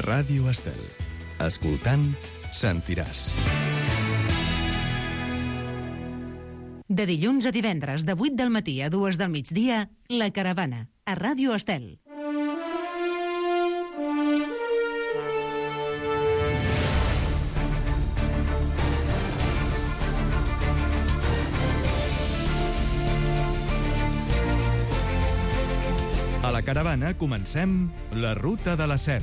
Ràdio Estel. Escoltant, sentiràs. De dilluns a divendres, de 8 del matí a 2 del migdia, La Caravana, a Ràdio Estel. A La Caravana comencem la Ruta de la Set.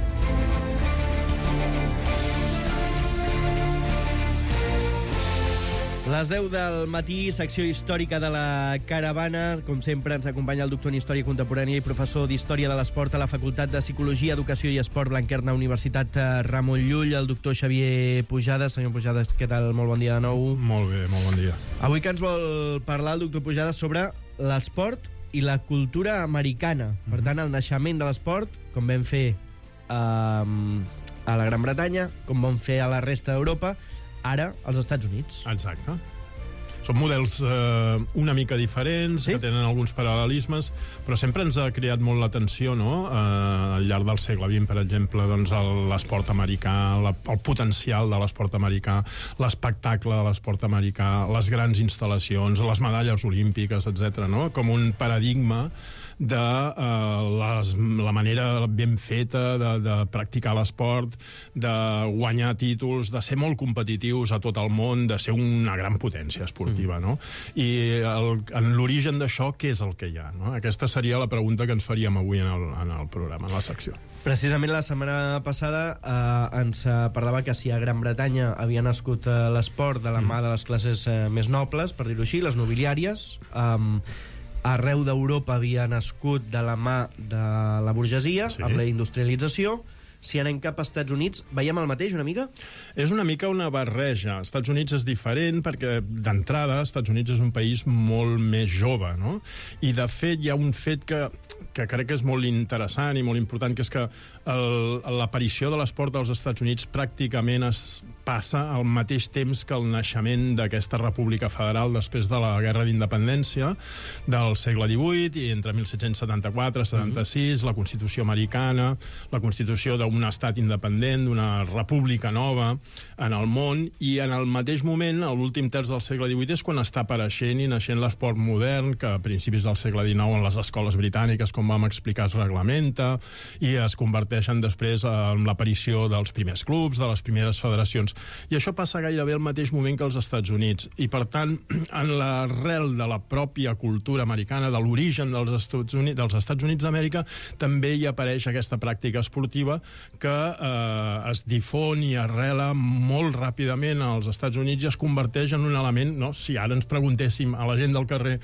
Les 10 del matí, secció històrica de La Caravana. Com sempre, ens acompanya el doctor en Història Contemporània i professor d'Història de l'Esport a la Facultat de Psicologia, Educació i Esport Blanquerna, Universitat Ramon Llull, el doctor Xavier Pujades. Senyor Pujades, què tal? Molt bon dia de nou. Molt bé, molt bon dia. Avui que ens vol parlar el doctor Pujades sobre l'esport i la cultura americana. Per tant, el naixement de l'esport, com vam fer a la Gran Bretanya, com vam fer a la resta d'Europa, ara als Estats Units. Exacte. Són models una mica diferents, sí? Que tenen alguns paral·lelismes, però sempre ens ha creat molt l'atenció, no? Al llarg del segle XX, per exemple, doncs l'esport americà, el potencial de l'esport americà, l'espectacle de l'esport americà, les grans instal·lacions, les medalles olímpiques, etc., no? Com un paradigma de la manera ben feta de practicar l'esport, de guanyar títols, de ser molt competitius a tot el món, de ser una gran potència esportiva, no? I en l'origen d'això, què és el que hi ha, no? Aquesta seria la pregunta que ens faríem avui en el programa, en la secció. Precisament la setmana passada ens parlava que si a Gran Bretanya havia nascut l'esport de la mà de les classes més nobles, per dir-ho així, les nobiliàries, arreu d'Europa havia nascut de la mà de la burgesia, sí, amb la industrialització. Si anem cap als Estats Units, veiem el mateix una mica? És una mica una barreja. Els Estats Units és diferent perquè, d'entrada, els Estats Units és un país molt més jove, no? I, de fet, hi ha un fet que crec que és molt interessant i molt important, que és que l'aparició de l'esport als Estats Units pràcticament es passa al mateix temps que el naixement d'aquesta república federal després de la Guerra d'Independència del segle XVIII, i entre 1774 i 76, la Constitució americana, la constitució d'un estat independent, d'una república nova en el món, i en el mateix moment, a l'últim terç del segle XVIII, és quan està apareixent i naixent l'esport modern, que a principis del segle XIX en les escoles britàniques, com vam explicar, es reglamenta, i es converteixen després en l'aparició dels primers clubs, de les primeres federacions. I això passa gairebé al mateix moment que als Estats Units. I, per tant, en l'arrel de la pròpia cultura americana, de l'origen dels Estats Units d'Amèrica, també hi apareix aquesta pràctica esportiva que es difon i arrela molt ràpidament als Estats Units i es converteix en un element, no? Si ara ens preguntéssim a la gent del carrer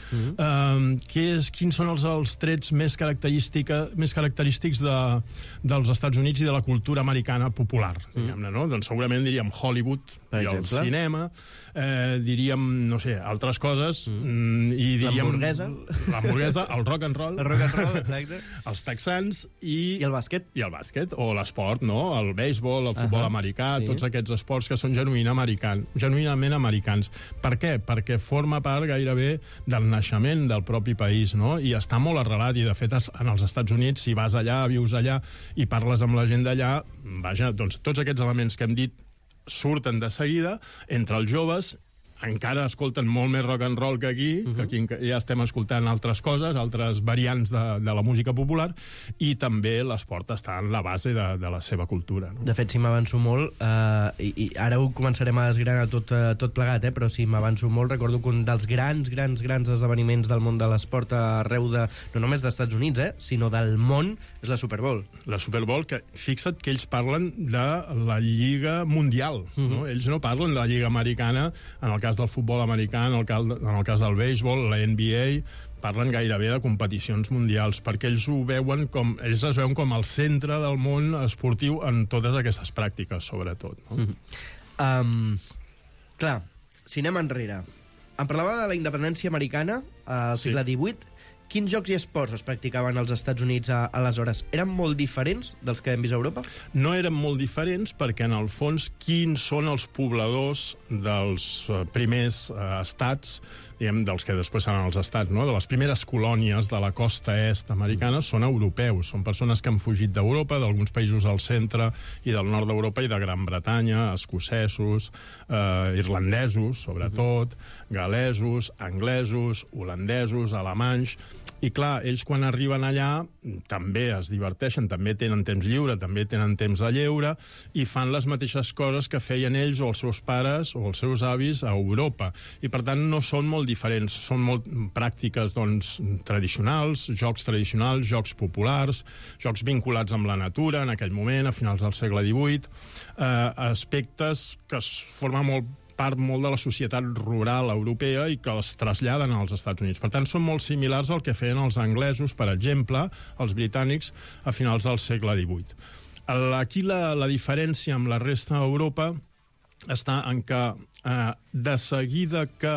quins són els trets més característics dels Estats Units i de la cultura americana popular, diguem-ne, no? Doncs segurament diríem Hollywood i el cinema, diríem, no sé, altres coses, i diríem... L'hamburguesa, el rock and roll, exacte. Els texans i el bàsquet. I el bàsquet, o l'esport, no? El béisbol, el futbol americà, sí, tots aquests esports que són genuïnament americans. Per què? Perquè forma part gairebé del naixement del propi país, no? I està molt arrelat, i de fet en els Estats Units, si vas allà, vius allà i parles amb la gent d'allà, vaja, doncs tots aquests elements que hem dit surten de seguida entre els joves. Encara escolten molt més rock and roll que aquí, que aquí ja estem escoltant altres coses, altres variants de la música popular, i també l'esport està en la base de la seva cultura, no? De fet, si m'avanço molt, i ara ho començarem a desgranar tot plegat, però si m'avanço molt, recordo que un dels grans esdeveniments del món de l'esport arreu no només dels Estats Units, sinó del món, és la Super Bowl. La Super Bowl, que fixa't que ells parlen de la Lliga Mundial, no? Ells no parlen de la Lliga Americana, en el cas del futbol americà, en el cas del béisbol, la NBA, parlen gairebé de competicions mundials, perquè ells es veuen com el centre del món esportiu en totes aquestes pràctiques, sobretot, no? Clar, si anem enrere, em parlava de la independència americana al segle XVIII. Quins jocs i esports es practicaven als Estats Units aleshores? Eren molt diferents dels que hem vist a Europa? No eren molt diferents perquè, en el fons, quins són els pobladors dels primers estats diguem, dels que després seran els estats, no? De les primeres colònies de la costa est americana són europeus, són persones que han fugit d'Europa, d'alguns països del centre i del nord d'Europa i de Gran Bretanya, escocesos, irlandesos, sobretot, galesos, anglesos, holandesos, alemanys. I clar, ells quan arriben allà també es diverteixen, també tenen temps lliure, també tenen temps de lleure i fan les mateixes coses que feien ells o els seus pares o els seus avis a Europa. I per tant no són molt diferents, són molt pràctiques doncs, tradicionals, jocs populars, jocs vinculats amb la natura en aquell moment, a finals del segle XVIII, aspectes que es formen part molt de la societat rural europea i que els traslladen als Estats Units. Per tant, són molt similars al que feien els anglesos, per exemple, els britànics, a finals del segle XVIII. Aquí la diferència amb la resta d'Europa està en que de seguida que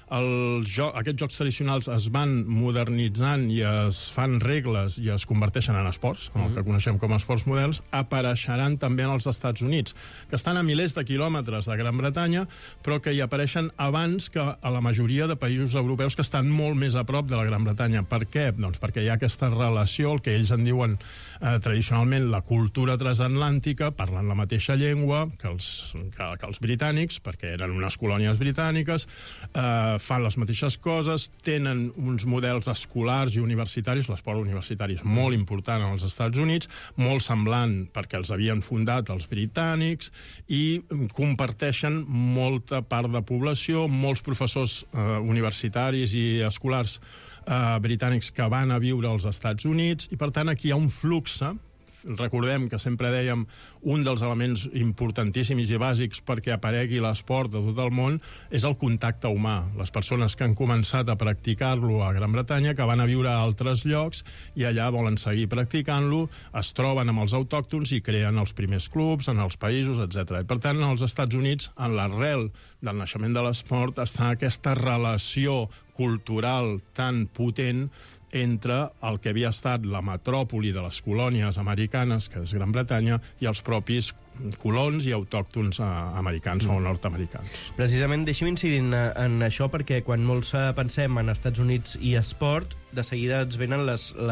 aquests jocs tradicionals es van modernitzant i es fan regles i es converteixen en esports, el que coneixem com a esports moderns, apareixeran també en els Estats Units, que estan a milers de quilòmetres de Gran Bretanya, però que hi apareixen abans que a la majoria de països europeus que estan molt més a prop de la Gran Bretanya. Per què? Doncs perquè hi ha aquesta relació, el que ells en diuen tradicionalment la cultura transatlàntica, parlant la mateixa llengua que els britànics, perquè eren unes colònies britàniques, fan les mateixes coses, tenen uns models escolars i universitaris, l'esport universitari és molt important als Estats Units, molt semblant perquè els havien fundat els britànics, i comparteixen molta part de població, molts professors universitaris i escolars britànics que van a viure als Estats Units, i per tant aquí hi ha un flux. Recordem que sempre dèiem un dels elements importantíssims i bàsics perquè aparegui l'esport de tot el món és el contacte humà. Les persones que han començat a practicar-lo a Gran Bretanya, que van a viure a altres llocs i allà volen seguir practicant-lo, es troben amb els autòctons i creen els primers clubs en els països, etc. I per tant, als Estats Units, en l'arrel del naixement de l'esport, està aquesta relació cultural tan potent entre el que havia estat la metròpoli de les colònies americanes, que és Gran Bretanya, i els propis colons i autòctons americans o nord-americans. Precisament deixi'm incidir en això, perquè quan molts pensem en Estats Units i esport, de seguida ens venen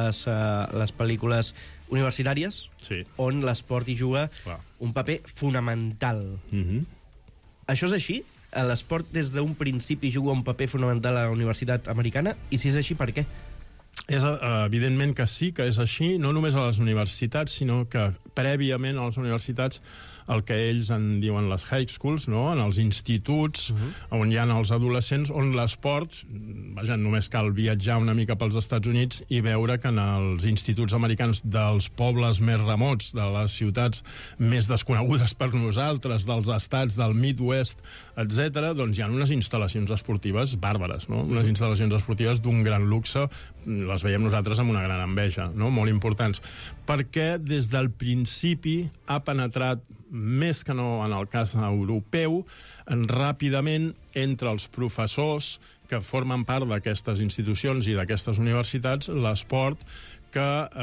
les pel·lícules universitàries, sí, on l'esport hi juga un paper fonamental. Això és així? L'esport des d'un principi juga un paper fonamental a la universitat americana? I si és així, per què? Evidentment que sí, que és així, no només a les universitats, sinó que prèviament a les universitats el que ells en diuen les high schools, no? En els instituts on hi ha els adolescents, on l'esport, vaja, només cal viatjar una mica pels Estats Units i veure que en els instituts americans dels pobles més remots, de les ciutats més desconegudes per nosaltres, dels estats del Midwest, etc., doncs hi ha unes instal·lacions esportives bàrbares, no? Unes instal·lacions esportives d'un gran luxe, les veiem nosaltres amb una gran enveja, no? Molt importants, perquè des del principi ha penetrat, més que no en el cas europeu, ràpidament entre els professors que formen part d'aquestes institucions i d'aquestes universitats, l'esport que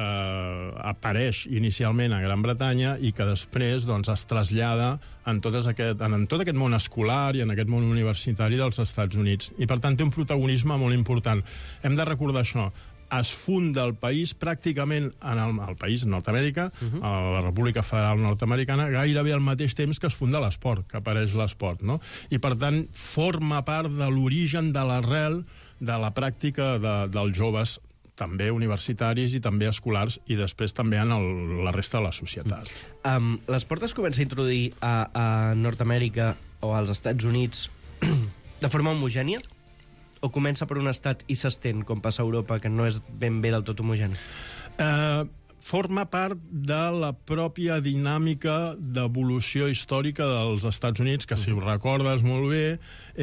apareix inicialment a Gran Bretanya i que després doncs, es trasllada en tot aquest món escolar i en aquest món universitari dels Estats Units. I, per tant, té un protagonisme molt important. Hem de recordar això. Es funda el país pràcticament en el país Nord-Amèrica, a la República Federal Nord-Americana, gairebé al mateix temps que es funda l'esport, que apareix l'esport, no? I, per tant, forma part de l'origen, de l'arrel de la pràctica dels joves, també universitaris i també escolars, i després també en la resta de la societat. L'esport es comença a introduir a Nord-Amèrica o als Estats Units de forma homogènia? O comença per un estat i s'estén, com passa a Europa, que no és ben bé del tot homogeni? Forma part de la pròpia dinàmica d'evolució històrica dels Estats Units, que, si ho recordes molt bé,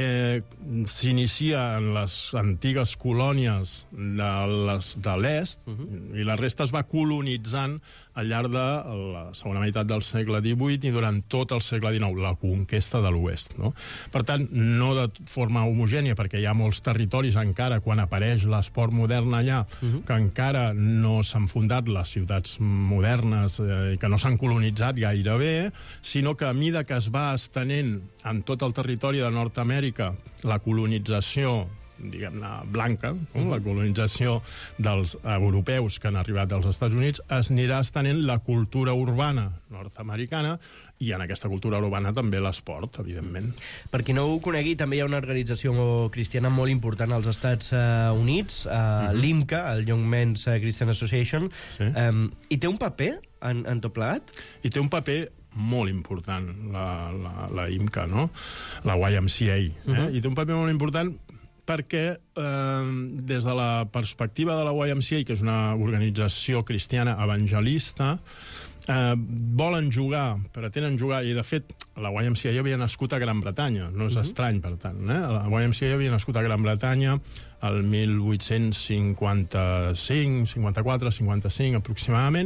s'inicia en les antigues colònies de l'est, i la resta es va colonitzant al llarg de la segona meitat del segle XVIII i durant tot el segle XIX, la conquesta de l'oest, no? Per tant, no de forma homogènia, perquè hi ha molts territoris encara, quan apareix l'esport modern allà, que encara no s'han fundat les ciutats modernes i que no s'han colonitzat gairebé, sinó que a mida que es va estenent en tot el territori de Nord-Amèrica la colonització diguem-ne, blanca, la colonització dels europeus que han arribat als Estats Units, es anirà estenent la cultura urbana nord-americana i en aquesta cultura urbana també l'esport, evidentment. Per qui no ho conegui, també hi ha una organització cristiana molt important als Estats Units, l'IMCA, el Young Men's Christian Association, i té un paper en tot plegat? I té un paper molt important, la IMCA, no? La YMCA. I té un paper molt important perquè des de la perspectiva de la YMCA, que és una organització cristiana evangelista, volen jugar, pretenen jugar, i de fet la YMCA havia nascut a Gran Bretanya, no és estrany, per tant. La YMCA havia nascut a Gran Bretanya el 1855, 54, 55 aproximadament,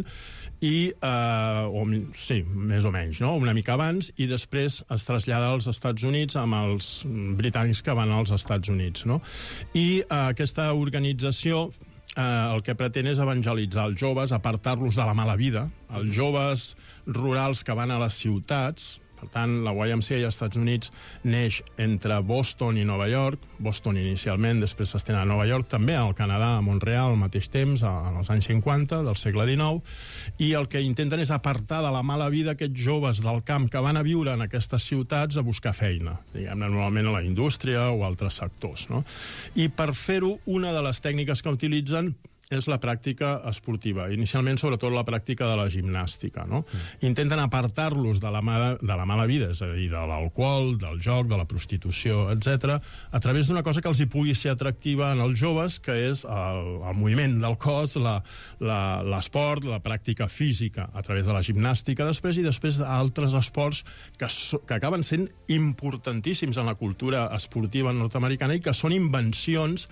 sí, més o menys, no? Una mica abans, i després es trasllada als Estats Units amb els britànics que van als Estats Units, no? I aquesta organització el que pretén és evangelitzar els joves, apartar-los de la mala vida, els joves rurals que van a les ciutats. Per tant, la YMCA als Estats Units neix entre Boston i Nova York, Boston inicialment, després s'estén a Nova York, també al Canadà, a Montreal, al mateix temps, als anys 50 del segle XIX, i el que intenten és apartar de la mala vida aquests joves del camp que van a viure en aquestes ciutats a buscar feina, diguem-ne, normalment a la indústria o altres sectors, no? I per fer-ho, una de les tècniques que utilitzen és la pràctica esportiva, inicialment sobretot la pràctica de la gimnàstica, no? Intenten apartar-los de la mala vida, és a dir, de l'alcohol, del joc, de la prostitució, etc., a través d'una cosa que els hi pugui ser atractiva en els joves, que és el moviment del cos, l'esport, la pràctica física, a través de la gimnàstica després, i després d'altres esports que acaben sent importantíssims en la cultura esportiva nord-americana i que són invencions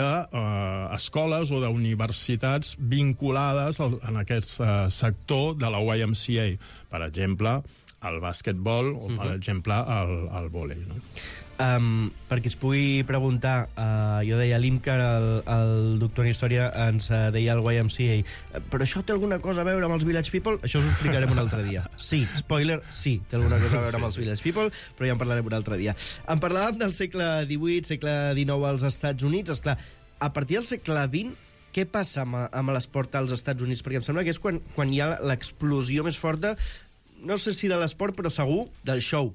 d'escoles o d'universitats vinculades en aquest sector de la YMCA. Per exemple, el bàsquetbol o, per exemple, el vòlei. No? Perquè es pugui preguntar, jo deia l'IMCA, el doctor en Història ens deia el YMCA, però això té alguna cosa a veure amb els Village People? Això us ho explicarem un altre dia. Sí, spoiler, sí, té alguna cosa a veure amb els Village People, però ja en parlarem un altre dia. En parlàvem del segle XVIII, segle XIX als Estats Units. Esclar, a partir del segle XX, què passa amb l'esport als Estats Units? Perquè em sembla que és quan hi ha l'explosió més forta, no sé si de l'esport, però segur del show.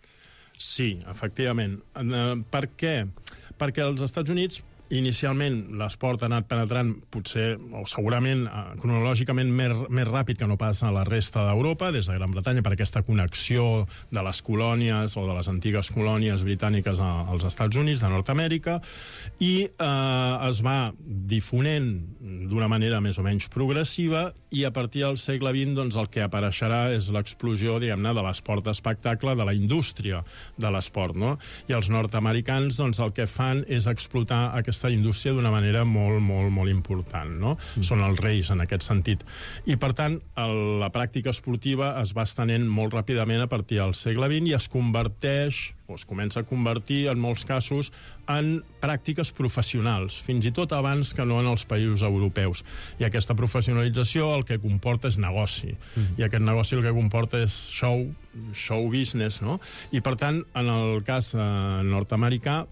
Sí, efectivament. Per què? Perquè als Estats Units, inicialment, l'esport ha anat penetrant potser, o segurament, cronològicament més ràpid que no passa a la resta d'Europa, des de Gran Bretanya, per aquesta connexió de les colònies o de les antigues colònies britàniques als Estats Units, de Nord-Amèrica, i es va difonent d'una manera més o menys progressiva, i a partir del segle XX doncs, el que apareixerà és l'explosió, diguem-ne, de l'esport d'espectacle, de la indústria de l'esport, no? I els nord-americans doncs, el que fan és explotar aquesta indústria d'una manera molt, molt, molt important, no? Són els reis en aquest sentit. I, per tant, la pràctica esportiva es va estenent molt ràpidament a partir del segle XX i es converteix, o es comença a convertir, en molts casos, en pràctiques professionals, fins i tot abans que no en els països europeus. I aquesta professionalització el que comporta és negoci. I aquest negoci el que comporta és show business, no? I, per tant, en el cas nord-americà,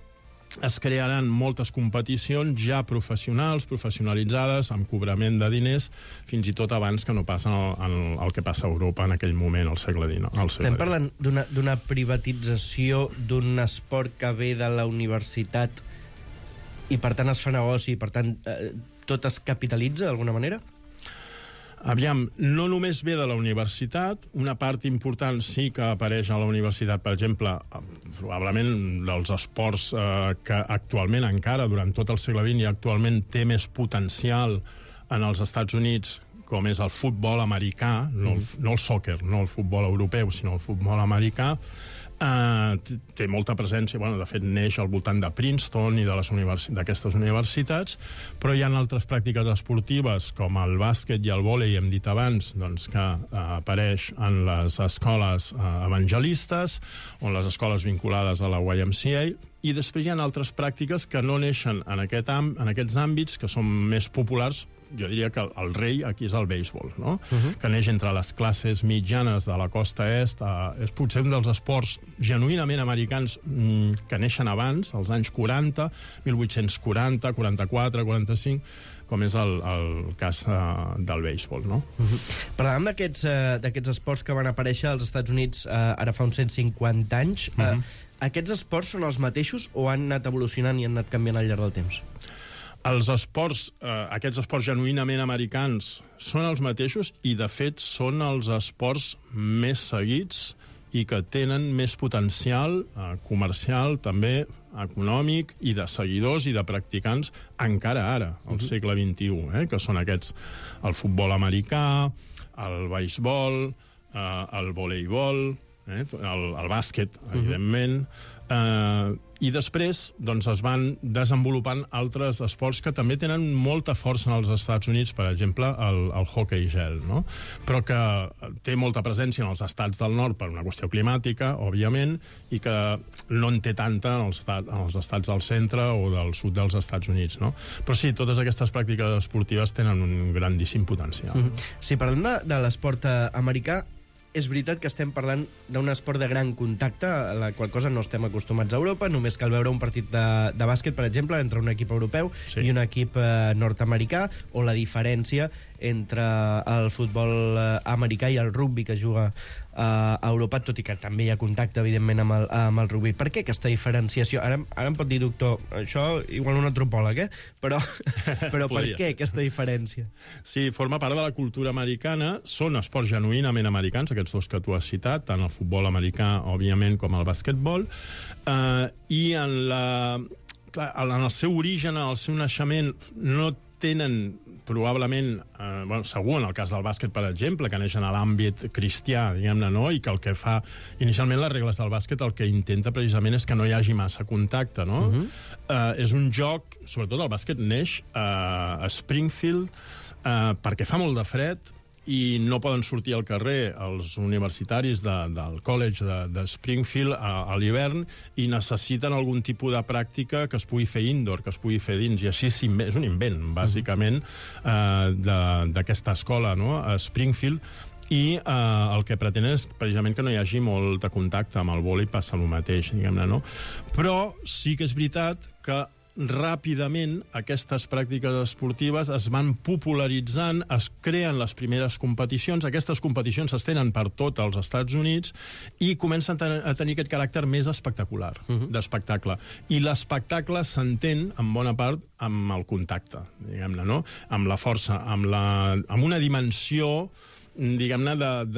es crearan moltes competicions ja professionals, professionalitzades, amb cobrament de diners, fins i tot abans que no passa el que passa a Europa en aquell moment, al segle XIX. Estem parlant d'una privatització d'un esport que ve de la universitat i, per tant, es fa negoci i, per tant, tot es capitalitza d'alguna manera? Aviam, no només ve de la universitat, una part important sí que apareix a la universitat, per exemple, probablement dels esports que actualment encara, durant tot el segle XX i actualment té més potencial en els Estats Units, com és el futbol americà, no el sòquer, no el futbol europeu, sinó el futbol americà, té molta presència, de fet neix al voltant de Princeton i d'aquestes universitats, però hi ha altres pràctiques esportives com el bàsquet i el vòlei, hem dit abans, doncs, que apareix en les escoles evangelistes o en les escoles vinculades a la YMCA, i després hi ha altres pràctiques que no neixen en aquests àmbits, que són més populars, jo diria que el rei aquí és el béisbol, no? Que neix entre les classes mitjanes de la costa est, és potser un dels esports genuïnament americans que neixen abans, als anys 40, 1840, 44, 45, com és el cas del béisbol, no? Parlàvem d'aquests esports que van aparèixer als Estats Units ara fa uns 150 anys. Aquests esports són els mateixos o han anat evolucionant i han anat canviant al llarg del temps? Els esports, aquests esports genuïnament americans són els mateixos i, de fet, són els esports més seguits i que tenen més potencial comercial, també econòmic, i de seguidors i de practicants encara ara, al segle XXI, que són aquests: el futbol americà, el beisbol, el voleibol, el bàsquet, evidentment, i després doncs, es van desenvolupant altres esports que també tenen molta força als Estats Units, per exemple, el hoquei gel, no? Però que té molta presència en els estats del nord per una qüestió climàtica, òbviament, i que no en té tanta en els estats del centre o del sud dels Estats Units, no? Però sí, totes aquestes pràctiques esportives tenen un grandíssim potencial. Si parlem de l'esport americà, és veritat que estem parlant d'un esport de gran contacte, a la qual cosa no estem acostumats a Europa. Només cal veure un partit de bàsquet, per exemple, entre un equip europeu i un equip nord-americà, o la diferència entre el futbol americà i el rugbi que juga a Europa, tot i que també hi ha contacte, evidentment, amb el rugbi. Per què aquesta diferenciació? Ara em pot dir, doctor, això igual un antropòleg, però per què aquesta diferència? Sí, forma part de la cultura americana, són esports genuïnament americans, aquests dos que tu has citat, tant el futbol americà, òbviament, com el bàsquetbol, i en el seu origen, en el seu naixement, no tenen probablement, segur en el cas del bàsquet, per exemple, que neix en l'àmbit cristià, diguem-ne, no? I que el que fa, inicialment, les regles del bàsquet, el que intenta precisament és que no hi hagi massa contacte, no? És un joc, sobretot el bàsquet neix a Springfield, perquè fa molt de fred, i no poden sortir al carrer els universitaris del college de Springfield a l'hivern, i necessiten algun tipus de pràctica que es pugui fer indoor, que es pugui fer dins, i així és un invent, bàsicament, d'aquesta escola, no?, a Springfield, i el que pretén és precisament que no hi hagi molt de contacte. Amb el vòlei passa el mateix, diguem-ne, no? Però sí que és veritat que ràpidament aquestes pràctiques esportives es van popularitzant, es creen les primeres competicions, aquestes competicions s'estenen per tot els Estats Units i comencen a tenir aquest caràcter més espectacular, d'espectacle. I l'espectacle s'entén, en bona part, amb el contacte, diguem-ne, no? Amb la força, amb una dimensió, diguem-ne,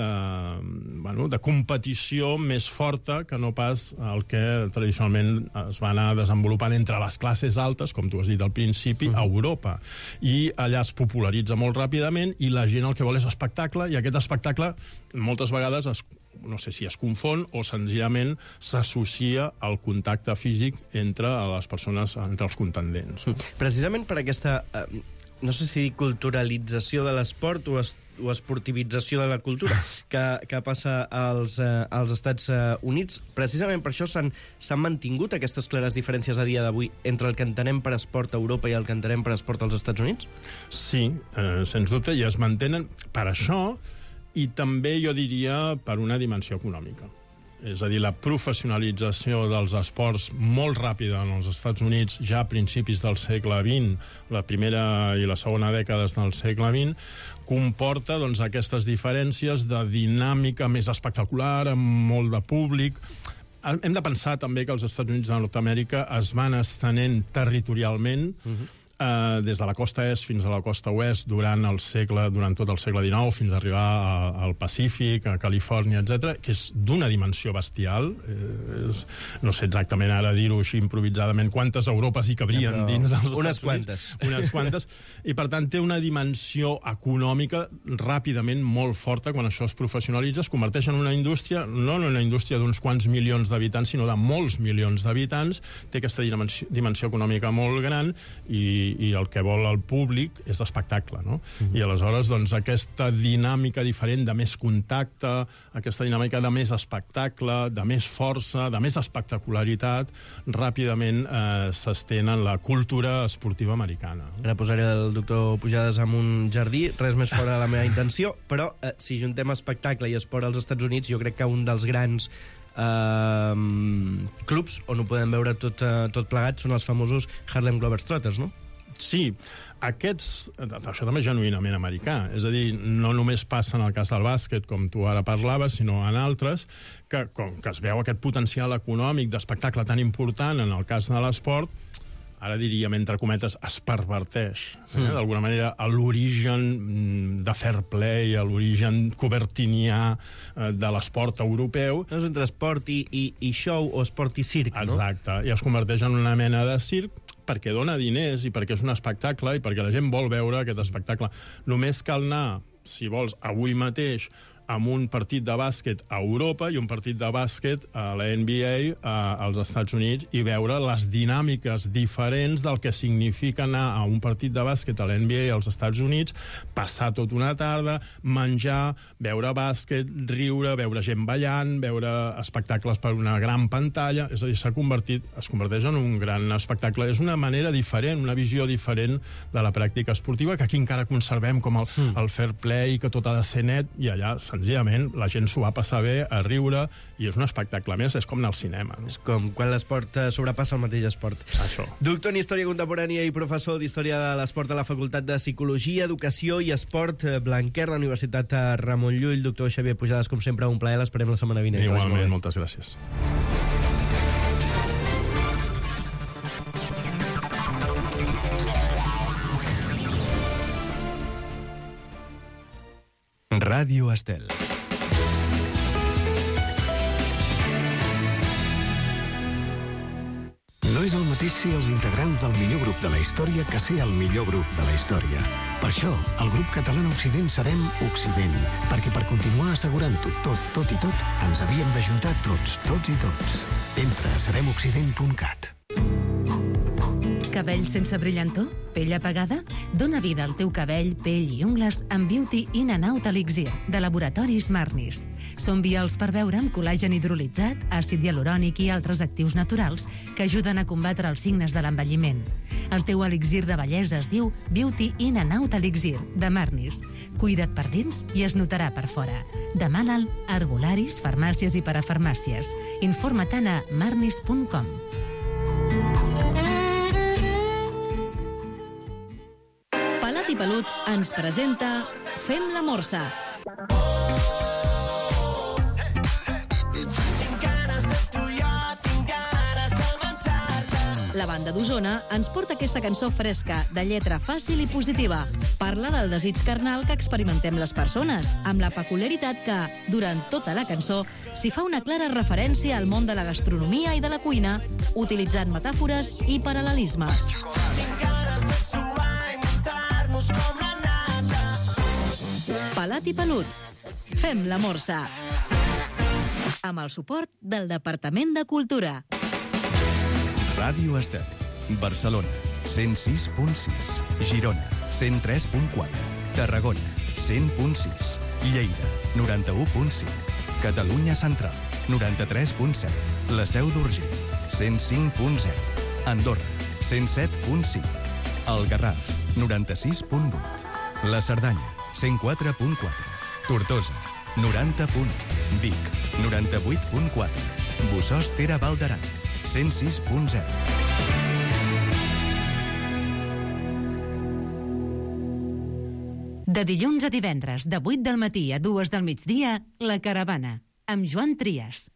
de competició més forta que no pas el que tradicionalment es va anar desenvolupant entre les classes altes, com tu has dit al principi, a Europa. I allà es popularitza molt ràpidament i la gent el que vol és espectacle, i aquest espectacle moltes vegades no sé si es confon o senzillament s'associa al contacte físic entre les persones, entre els contendents. Precisament per aquesta, no sé si culturalització de l'esport o esportivització de la cultura que passa als Estats Units, precisament per això s'han mantingut aquestes clares diferències a dia d'avui entre el que entenem per esport a Europa i el que entenem per esport als Estats Units? Sí, sens dubte, i es mantenen per això, i també jo diria per una dimensió econòmica. És a dir, la professionalització dels esports molt ràpida en els Estats Units ja a principis del segle XX, la primera i la segona dècades del segle XX, comporta doncs, aquestes diferències de dinàmica més espectacular, amb molt de públic. Hem de pensar també que els Estats Units de Nord-Amèrica es van estenent territorialment des de la costa est fins a la costa oest durant tot el segle XIX, fins a arribar al Pacífic, a Califòrnia, etc., que és d'una dimensió bestial. No sé exactament ara dir-ho així improvisadament quantes Europes hi cabrien dins dels Estats Units. Unes quantes. I, per tant, té una dimensió econòmica ràpidament molt forta. Quan això es professionalitza, es converteix en una indústria, no en una indústria d'uns quants milions d'habitants, sinó de molts milions d'habitants. Té aquesta dimensió econòmica molt gran i i el que vol el públic és l'espectacle, no? I aleshores, doncs, aquesta dinàmica diferent de més contacte, aquesta dinàmica de més espectacle, de més força, de més espectacularitat, ràpidament s'estén en la cultura esportiva americana. Ara posaré el doctor Pujades en un jardí, res més fora de la meva intenció, però si juntem espectacle i esport als Estats Units, jo crec que un dels grans clubs on ho podem veure tot plegat són els famosos Harlem Globetrotters, no? Sí, això també és genuïnament americà. És a dir, no només passa en el cas del bàsquet, com tu ara parlaves, sinó en altres, que es veu aquest potencial econòmic d'espectacle tan important en el cas de l'esport, ara diríem, entre cometes, es perverteix. D'alguna manera, a l'origen de fair play, a l'origen cobertinià de l'esport europeu. És entre esport i show o esport i circ, no? Exacte, i es converteix en una mena de circ perquè dona diners i perquè és un espectacle i perquè la gent vol veure aquest espectacle. Només cal anar, si vols, avui mateix, amb un partit de bàsquet a Europa i un partit de bàsquet a la NBA als Estats Units i veure les dinàmiques diferents del que significa anar a un partit de bàsquet a la NBA als Estats Units, passar tota una tarda, menjar, veure bàsquet, riure, veure gent ballant, veure espectacles per una gran pantalla. És a dir, es converteix en un gran espectacle. És una manera diferent, una visió diferent de la pràctica esportiva, que aquí encara conservem com el fair play, que tot ha de ser net, i allà senzillament la gent s'ho va passar bé, a riure, i és un espectacle més, és com anar al cinema. No? És com quan l'esport sobrepassa el mateix esport. Això. Doctor en Història Contemporània i professor d'Història de l'Esport a la Facultat de Psicologia, Educació i Esport Blanquer de la Universitat Ramon Llull. Doctor Xavier Pujades, com sempre, un plaer. L'esperem la setmana vinent. Igualment, moltes gràcies. Ràdio Estel. No és el mateix ser els integrants del millor grup de la història que ser el millor grup de la història. Per això, el grup català Occident serem Occident, perquè per continuar assegurant-ho tot i tot, ens havíem d'ajuntar tots i tots. Entra a seremoccident.cat. Cabell sense brillantor? Pell apagada? Dóna vida al teu cabell, pell i ungles amb Beauty In and Out Elixir, de Laboratoris Marnis. Són vials per beure amb col·làgen hidrolitzat, àcid hialurònic i altres actius naturals que ajuden a combatre els signes de l'envelliment. El teu elixir de bellesa es diu Beauty In and Out Elixir, de Marnis. Cuida't per dins i es notarà per fora. Demana'l a herbolaris, farmàcies i parafarmàcies. Informa-te'n a marnis.com. Palat i Pelut ens presenta Fem la Morsa. La banda d'Osona ens porta aquesta cançó fresca, de lletra fàcil i positiva. Parla del desig carnal que experimentem les persones, amb la peculiaritat que, durant tota la cançó, s'hi fa una clara referència al món de la gastronomia i de la cuina, utilitzant metàfores i paral·lelismes. Palat i Pelut. Fem la Morsa. Amb el suport del Departament de Cultura. Ràdio Estel. Barcelona, 106.6. Girona, 103.4. Tarragona, 100.6. Lleida, 91.5. Catalunya Central, 93.7. La Seu d'Urgell, 105.0. Andorra, 107.5. El Garraf, 96.8. La Cerdanya, 104.4. Tortosa, 90.1. Vic, 98.4. Bossòst Tere Val d'Aran, 106.0. De dilluns a divendres, de 8 del matí a 2 del migdia, La Caravana, amb Joan Trias.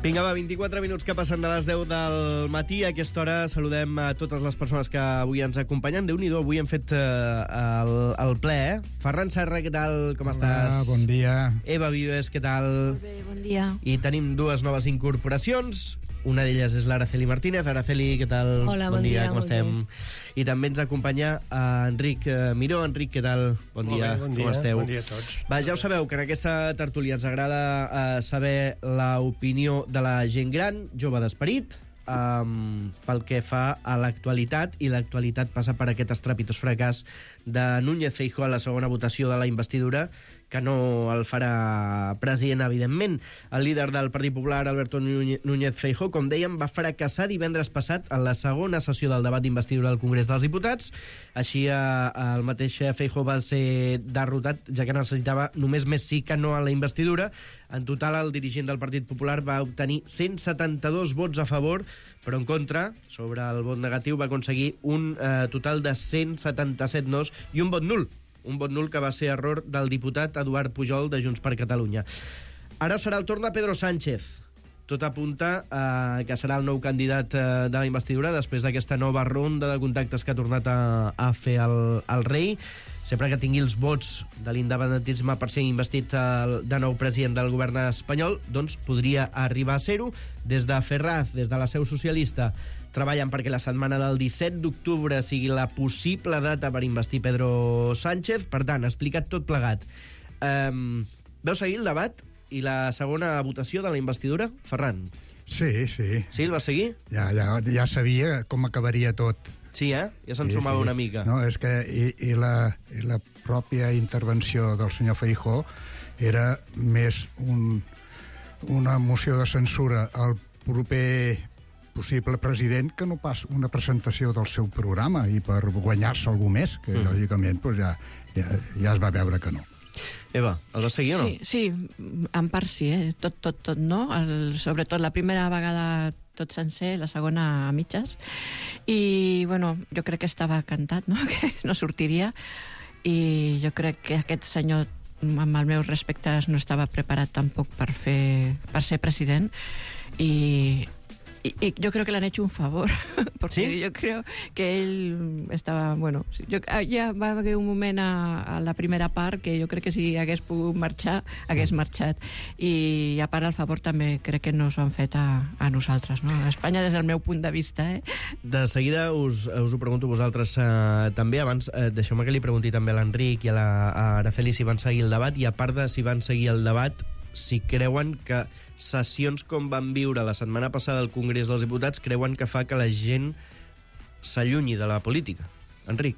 Vinga, va, 24 minuts que passen de les 10 del matí. A aquesta hora saludem a totes les persones que avui ens acompanyen. Déu-n'hi-do, avui hem fet el ple, eh? Ferran Serra, què tal? Com estàs? Bon dia. Eva Vives, què tal? Molt bé, bon dia. I tenim dues noves incorporacions. Una d'elles és l'Araceli Martínez. Araceli, què tal? Hola, bon dia, com molt estem? I també ens acompanya Enric Miró. Enric, què tal? Bon dia, bon dia, com esteu? bon dia a tots. Va, ja ho sabeu, que en aquesta tertúlia ens agrada saber l'opinió de la gent gran, jove d'esperit, pel que fa a l'actualitat, i l'actualitat passa per aquest estrepitós fracàs de Núñez Feijóo a la segona votació de la investidura, que no el farà president, evidentment. El líder del Partit Popular, Alberto Núñez Feijóo, com dèiem, va fracassar divendres passat en la segona sessió del debat d'investidura del Congrés dels Diputats. Així, el mateix Feijóo va ser derrotat, ja que necessitava només més sí que no a la investidura. En total, el dirigent del Partit Popular va obtenir 172 vots a favor, però en contra, sobre el vot negatiu, va aconseguir un total de 177 nos i un vot nul. Un vot nul que va ser error del diputat Eduard Pujol de Junts per Catalunya. Ara serà el torn de Pedro Sánchez. Tot apunta que serà el nou candidat de la investidura després d'aquesta nova ronda de contactes que ha tornat a fer el rei. Sempre que tingui els vots de l'independentisme per ser investit de nou president del govern espanyol, doncs podria arribar a ser-ho. Des de Ferraz, des de la seu socialista, treballen perquè la setmana del 17 d'octubre sigui la possible data per investir Pedro Sánchez. Per tant, explicat tot plegat. Veu seguir el debat i la segona votació de la investidura? Ferran. Sí. Sí, el va seguir? Ja sabia com acabaria tot. Sí, ja se'n sumava una mica. No, és que i la pròpia intervenció del senyor Feijóo era més una moció de censura al proper possible president que no pas una presentació del seu programa i per guanyar-se algú més, que lògicament doncs ja es va veure que no. Eva, el vas seguir o no? Sí, en part sí, tot no. Sobretot la primera vegada tot sencer, la segona a mitges. I, bueno, jo crec que estava cantat, no?, que no sortiria. I jo crec que aquest senyor, amb els meus respectes, no estava preparat tampoc per ser president. Y yo creo que le han hecho un favor, porque ¿sí? Yo creo que él estava... Bueno, ja va haver un moment a la primera part que jo crec que si hagués pogut marxar, hagués marxat. I a part el favor també crec que no s'ho han fet a nosaltres, no? A Espanya, des del meu punt de vista, De seguida us ho pregunto a vosaltres també. Abans, deixeu-me que li pregunti també a l'Enric i a Araceli si van seguir el debat, i a part de si van seguir el debat, si creuen que sessions com van viure la setmana passada al Congrés dels Diputats creuen que fa que la gent s'allunyi de la política. Enric.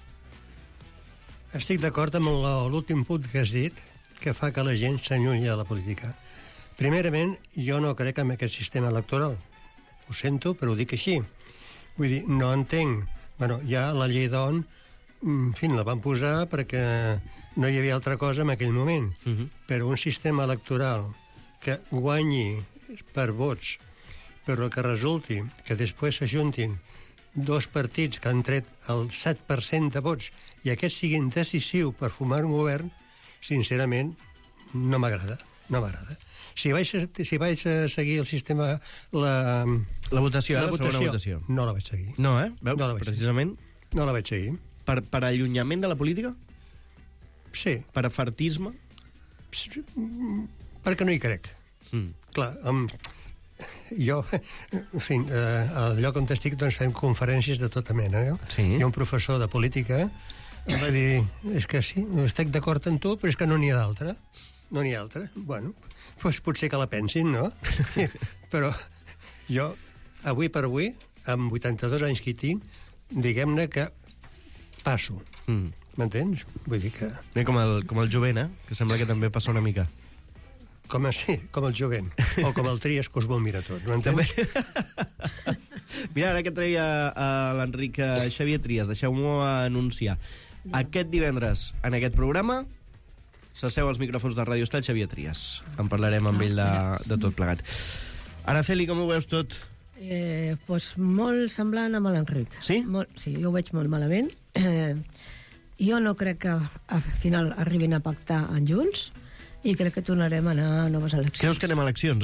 Estic d'acord amb l'últim punt que has dit, que fa que la gent s'allunyi de la política. Primerament, jo no crec en aquest sistema electoral. Ho sento, però ho dic així. Vull dir, no entenc. Bueno, ja la llei d'ON, en fi, la van posar perquè no hi havia altra cosa en aquell moment. Però un sistema electoral que guanyi per vots, però que resulti que després s'ajuntin dos partits que han tret el 7% de vots i aquests siguin decisius per formar un govern, sincerament, no m'agrada. No m'agrada. Si vaig a seguir el sistema... La votació, la segona votació. No la vaig seguir. No, Veus? No precisament. No la vaig seguir. Per allunyament de la política? Sí. Per afartisme? Perquè no hi crec. Clar, jo, en fi, al lloc on estic, doncs fem conferències de tota mena, no? Sí. Hi ha un professor de política em va dir, és que sí, estic d'acord amb tu, però és que no n'hi ha d'altra. No n'hi ha altra. Bueno, doncs potser que la pensin, no? Però jo, avui per avui, amb 82 anys que hi tinc, diguem-ne que passo. M'entens? Vull dir que... Bé, com el jovent, que sembla que també passa una mica. Com el jovent. O com el Trias, que us vol mirar tot. M'entens? Mira, ara que treia l'Enric Xavier Trias, deixeu-m'ho anunciar. Aquest divendres, en aquest programa, s'asseu als micròfons de Ràdio Estat Xavier Trias. En parlarem amb ell de tot plegat. Araceli, com ho veus tot? Pues molt semblant amb l'Enric. Sí? Sí, jo ho veig molt malament. Jo no crec que al final arribin a pactar en Junts i crec que tornarem a anar a noves eleccions. Creus que anem a eleccions,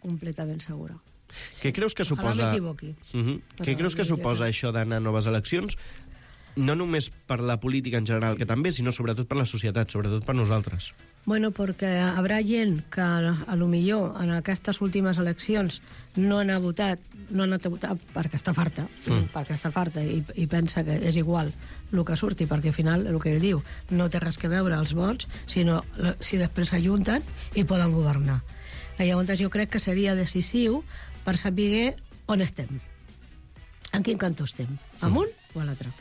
completament segura. Què creus que suposa... m'equivoqui. Què creus que suposa això d'anar a noves eleccions? No només per la política en general, que també, sinó sobretot per la societat, sobretot per nosaltres. Bueno, perquè haurà gent que a lo millor en aquestes últimes eleccions no han anat a votar perquè està farta, i pensa que és igual el que surti, perquè al final, el que ell diu, no té res que veure els vots, sinó si després s'ajunten i poden governar. Llavors jo crec que seria decisiu per saber on estem, en quin cantó estem, en un o a l'altre.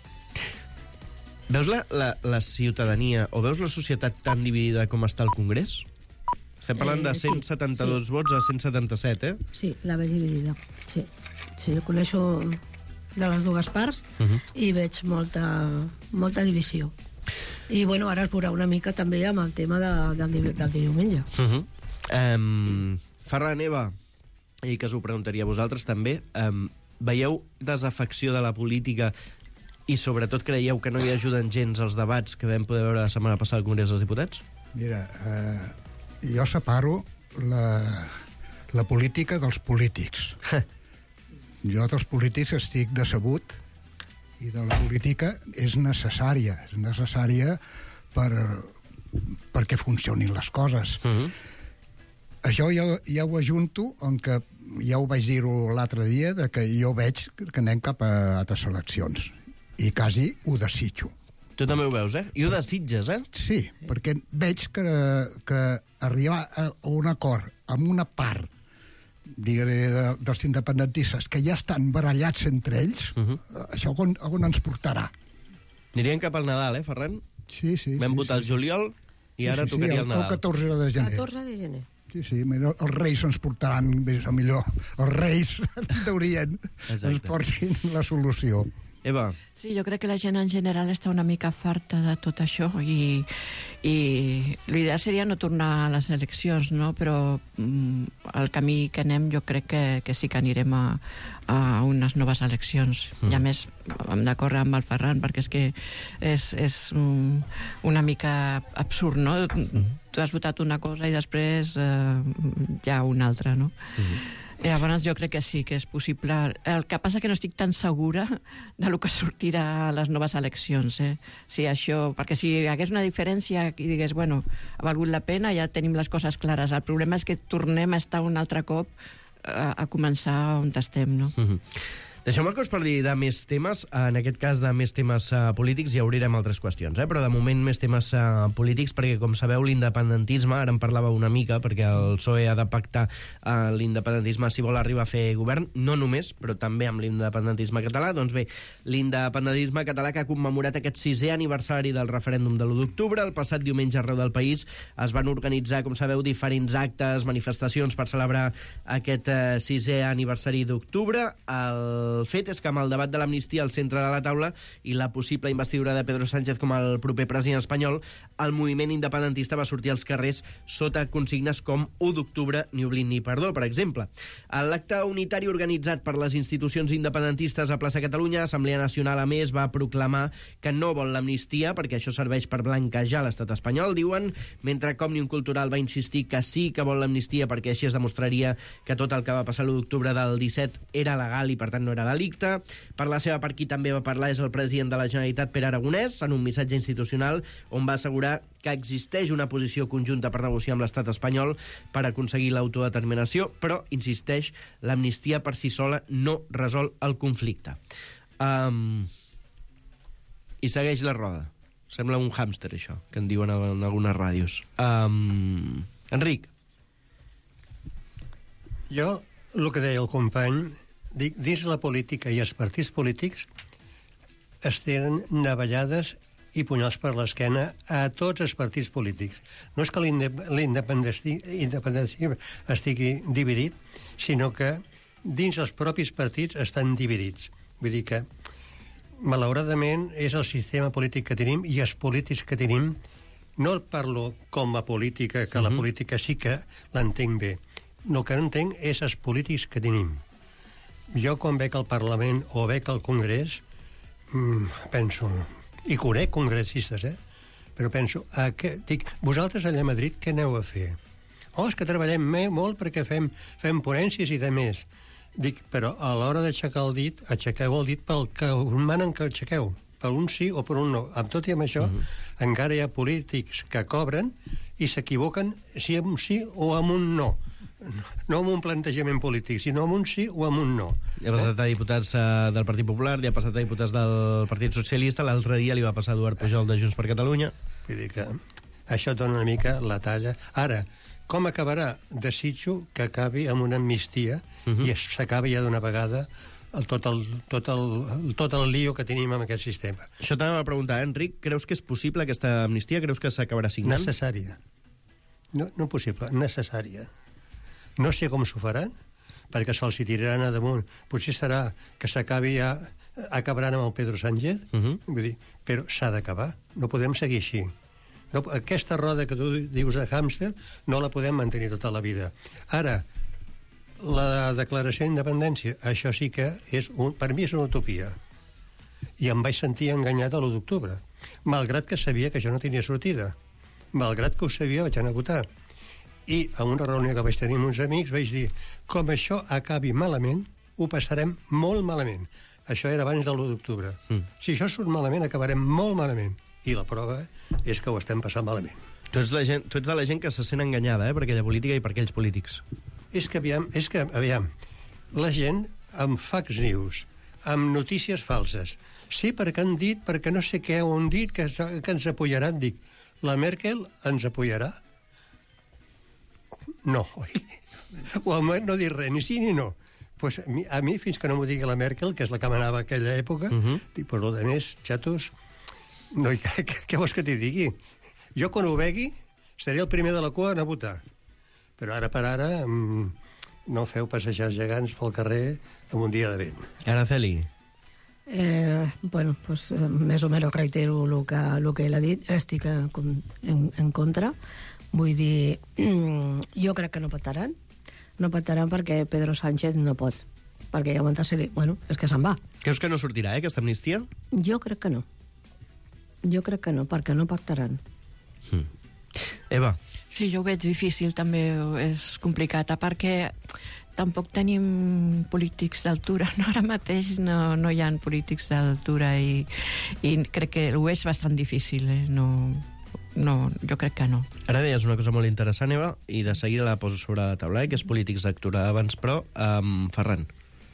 Veus la ciutadania o veus la societat tan dividida com està al Congrés? Estem parlant de 172 vots a 177, eh? Sí, la veig dividida. Sí, jo coneixo de les dues parts i veig molta divisió. I, bueno, ara es veurà una mica també amb el tema del diumenge. Ferran, Eva, i que us ho preguntaria a vosaltres també, veieu desafecció de la política i sobretot creieu que no hi ajuden gens els debats que vam poder veure la setmana passada al Congrés dels Diputats? Mira, jo separo la política dels polítics. Jo dels polítics estic decebut i de la política és necessària perquè funcionin les coses. Això ja ho ajunto en que ja ho vaig dir-ho l'altre dia, de que jo veig que anem cap a altres eleccions i quasi ho desitjo. Tu també ho veus, eh? I ho desitges, eh? Sí, perquè veig que arribar a un acord amb una part, diguem, dels independentistes que ja estan barallats entre ells, això on ens portarà? Anirien cap al Nadal, Ferran? Sí. Vam votar el juliol i ara tocaria el Nadal. El 14 de gener. 14 de gener. Sí, els reis ens portaran, millor, els reis d'Orient ens portin la solució. Eva. Sí, jo crec que la gent en general està una mica farta de tot això i l'ideal seria no tornar a les eleccions, no? Però el camí que anem jo crec que sí que anirem a unes noves eleccions. I a més, hem de córrer amb el Ferran perquè és que és una mica absurd, no? Tu has votat una cosa i després hi ha una altra, no? Llavors jo crec que sí, que és possible. El que passa que no estic tan segura del que sortirà a les noves eleccions. Perquè si hi hagués una diferència i digués, bueno, ha valgut la pena, ja tenim les coses clares. El problema és que tornem a estar un altre cop a començar on estem, no? Deixeu-me que us parli de més temes, en aquest cas de més temes polítics, i obrirem altres qüestions, però de moment més temes polítics, perquè com sabeu l'independentisme, ara en parlava una mica, perquè el PSOE ha de pactar l'independentisme si vol arribar a fer govern, no només, però també amb l'independentisme català. Doncs bé, l'independentisme català que ha commemorat aquest 6è aniversari del referèndum de l'1 d'octubre, el passat diumenge arreu del país es van organitzar, com sabeu, diferents actes, manifestacions per celebrar aquest 6è aniversari d'octubre. El fet és que amb el debat de l'amnistia al centre de la taula i la possible investidura de Pedro Sánchez com el proper president espanyol, el moviment independentista va sortir als carrers sota consignes com 1 d'octubre, ni oblit ni perdó, per exemple. A l'acte unitari organitzat per les institucions independentistes a Plaça Catalunya, Assemblea Nacional, a més, va proclamar que no vol l'amnistia perquè això serveix per blanquejar l'estat espanyol, diuen, mentre que Òmnium Cultural va insistir que sí que vol l'amnistia perquè així es demostraria que tot el que va passar l'1 d'octubre del 17 era legal i per tant no era delicte. Per la seva part, qui també va parlar és el president de la Generalitat, Pere Aragonès, en un missatge institucional on va assegurar que existeix una posició conjunta per negociar amb l'estat espanyol per aconseguir l'autodeterminació, però, insisteix, l'amnistia per si sola no resol el conflicte. I segueix la roda. Sembla un hàmster, això, que en diuen en algunes ràdios. Enric. Jo, el que deia el company, dic, dins la política i els partits polítics es tenen navallades i punyals per l'esquena a tots els partits polítics. No és que l'independentisme estigui dividit, sinó que dins els propis partits estan dividits. Vull dir que, malauradament, és el sistema polític que tenim i els polítics que tenim. No parlo com a política, que la política sí que l'entenc bé. El que no entenc és els polítics que tenim. Jo, quan veig al Parlament o veig al Congrés, penso, i conec congressistes, però penso, dic, vosaltres allà a Madrid què aneu a fer? Oh, és que treballem molt perquè fem ponències i de més. Dic, però a l'hora d'aixecar el dit, aixequeu el dit pel que us manen que aixequeu, per un sí o per un no. Amb tot i amb això, encara hi ha polítics que cobren i s'equivoquen si amb un sí o amb un no. No amb un plantejament polític, sinó amb un sí o amb un no. Ja ha passat a diputats del Partit Popular, ja ha passat a diputats del Partit Socialista, l'altre dia li va passar a Eduard Pujol de Junts per Catalunya. Vull dir que això dona una mica la talla. Ara, com acabarà? Desitjo que acabi amb una amnistia i s'acabi ja d'una vegada tot el lío que tenim amb aquest sistema. Això també va preguntar, Enric, creus que és possible aquesta amnistia? Creus que s'acabarà signant? Necessària. No possible, necessària. No sé com s'ho faran, perquè se'ls tiraran a damunt. Potser serà que s'acabi ja... acabaran amb el Pedro Sánchez, vull dir, però s'ha d'acabar. No podem seguir així. No, aquesta roda que tu dius de hàmster no la podem mantenir tota la vida. Ara, la declaració d'independència, això sí que és per mi és una utopia. I em vaig sentir enganyat l'1 d'octubre. Malgrat que sabia que això no tenia sortida. Malgrat que ho sabia, vaig anar a votar. I a una reunió que vaig tenir amb uns amics vaig dir, com això acabi malament, ho passarem molt malament. Això era abans de l'1 d'octubre. Si això surt malament, acabarem molt malament. I la prova és que ho estem passant malament. Tu ets de la gent que se sent enganyada per aquella política i per aquells polítics. És que, aviam, la gent amb fake news, amb notícies falses. Sí, perquè han dit, perquè no sé què han dit, que ens apoyaran. Dic, la Merkel ens apoyarà? No, oi? O almenys no dir res, ni sí ni no. Pues a mi, fins que no m'ho digui la Merkel, que és la que manava aquella època, dic, però el més, xatos, no, què vols que t'hi digui? Jo, quan ho vegui, estaré el primer de la cua a anar a votar. Però ara per ara no feu passejar els gegants pel carrer en un dia de vent. Araceli. Bueno, pues més o menys reitero el que ell ha dit. Estic en contra. Vull dir, jo crec que no pactaran. No pactaran perquè Pedro Sánchez no pot. Perquè ja bueno, és que se'n va. Creus que no sortirà, aquesta amnistia? Jo crec que no. Jo crec que no, perquè no pactaran. Eva. Sí, jo ho veig difícil, també és complicat, perquè tampoc tenim polítics d'altura. No, ara mateix no hi ha polítics d'altura i crec que ho és bastant difícil. No, jo crec que no. Ara deies una cosa molt interessant, Eva, i de seguida la poso sobre la taula, que és polítics d'altura abans, però Ferran.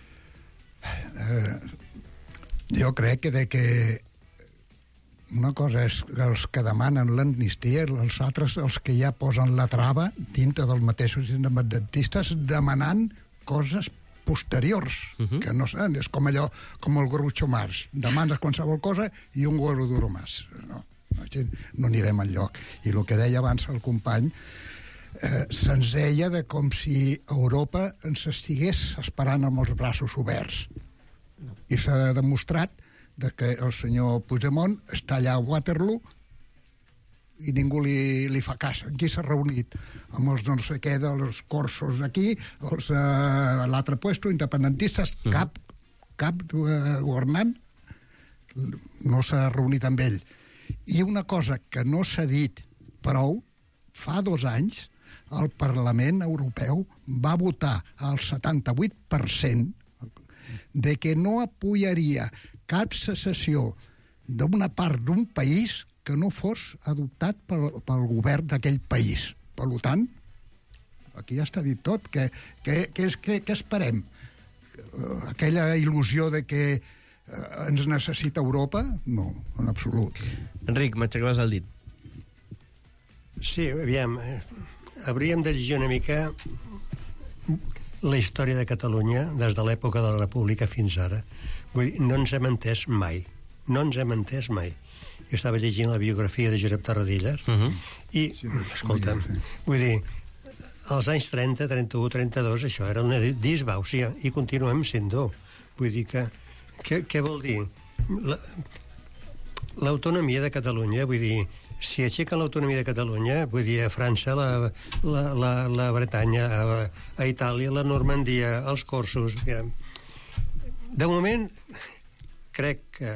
Jo crec que una cosa és els que demanen l'amnistia i els altres els que ja posen la trava dintre dels mateixos independentistes demanant coses posteriors, que no saben, és com allò, com el Groucho Marx, demanes qualsevol cosa i un huevo duro más. No anirem enlloc. I el que deia abans el company, se'ns deia de com si Europa ens estigués esperant amb els braços oberts. I s'ha demostrat que el senyor Puigdemont està allà a Waterloo i ningú li fa cas. Aquí s'ha reunit amb els no sé què dels corsos aquí, els de l'altre puesto, independentistes, cap governant no s'ha reunit amb ell. I una cosa que no s'ha dit prou, fa 2 anys el Parlament Europeu va votar al 78% de que no apoyaria cap secessió d'una part d'un país que no fos adoptat pel govern d'aquell país. Per tant, aquí ja està dit tot. Què esperem? Aquella il·lusió de que ens necessita Europa? No, en absolut. Enric, m'aixecaves el dit. Sí, aviam, hauríem de llegir una mica la història de Catalunya des de l'època de la República fins ara. Vull dir, no ens hem entès mai. No ens hem entès mai. Jo estava llegint la biografia de Josep Tarradellas i, escolta'm, vull dir, als anys 30, 31, 32, això era una disbauxa i continuem sent-ho. Vull dir que, què vol dir? L'autonomia de Catalunya, vull dir, si aixequen l'autonomia de Catalunya, vull dir, a França, la Bretanya, a Itàlia, la Normandia, els corsos... De moment, crec que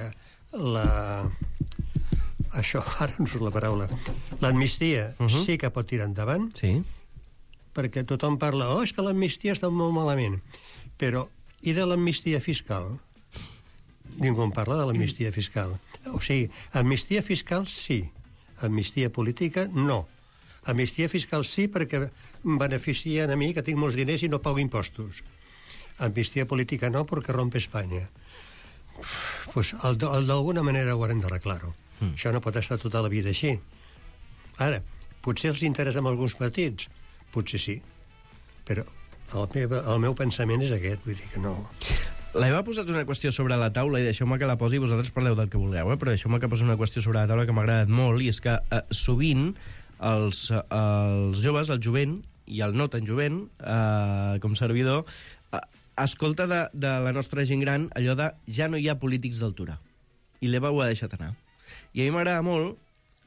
això, ara no surt la paraula, l'amnistia sí que pot tirar endavant, perquè tothom parla, és que l'amnistia està molt malament. Però, i de l'amnistia fiscal? Ningú en parla de l'amnistia fiscal. O sigui, amnistia fiscal sí, amnistia política no. Amnistia fiscal sí perquè em beneficien a mi que tinc molts diners i no pago impostos. Amnistia política no perquè rompe Espanya. Pues d'alguna manera ho haurem d'arreglar-ho. Això no pot estar tota la vida així. Ara, potser els interessa amb alguns partits? Potser sí. Però el meu pensament és aquest, vull dir que no... L'Eva ha posat una qüestió sobre la taula i deixeu-me que la posi, vosaltres parleu del que vulgueu, però deixeu-me que posi una qüestió sobre la taula que m'ha agradat molt, i és que sovint els joves, el jovent i el no tan jovent, com servidor, escolta de la nostra gent gran allò de ja no hi ha polítics d'altura. I l'Eva ho ha deixat anar. I a mi m'agrada molt,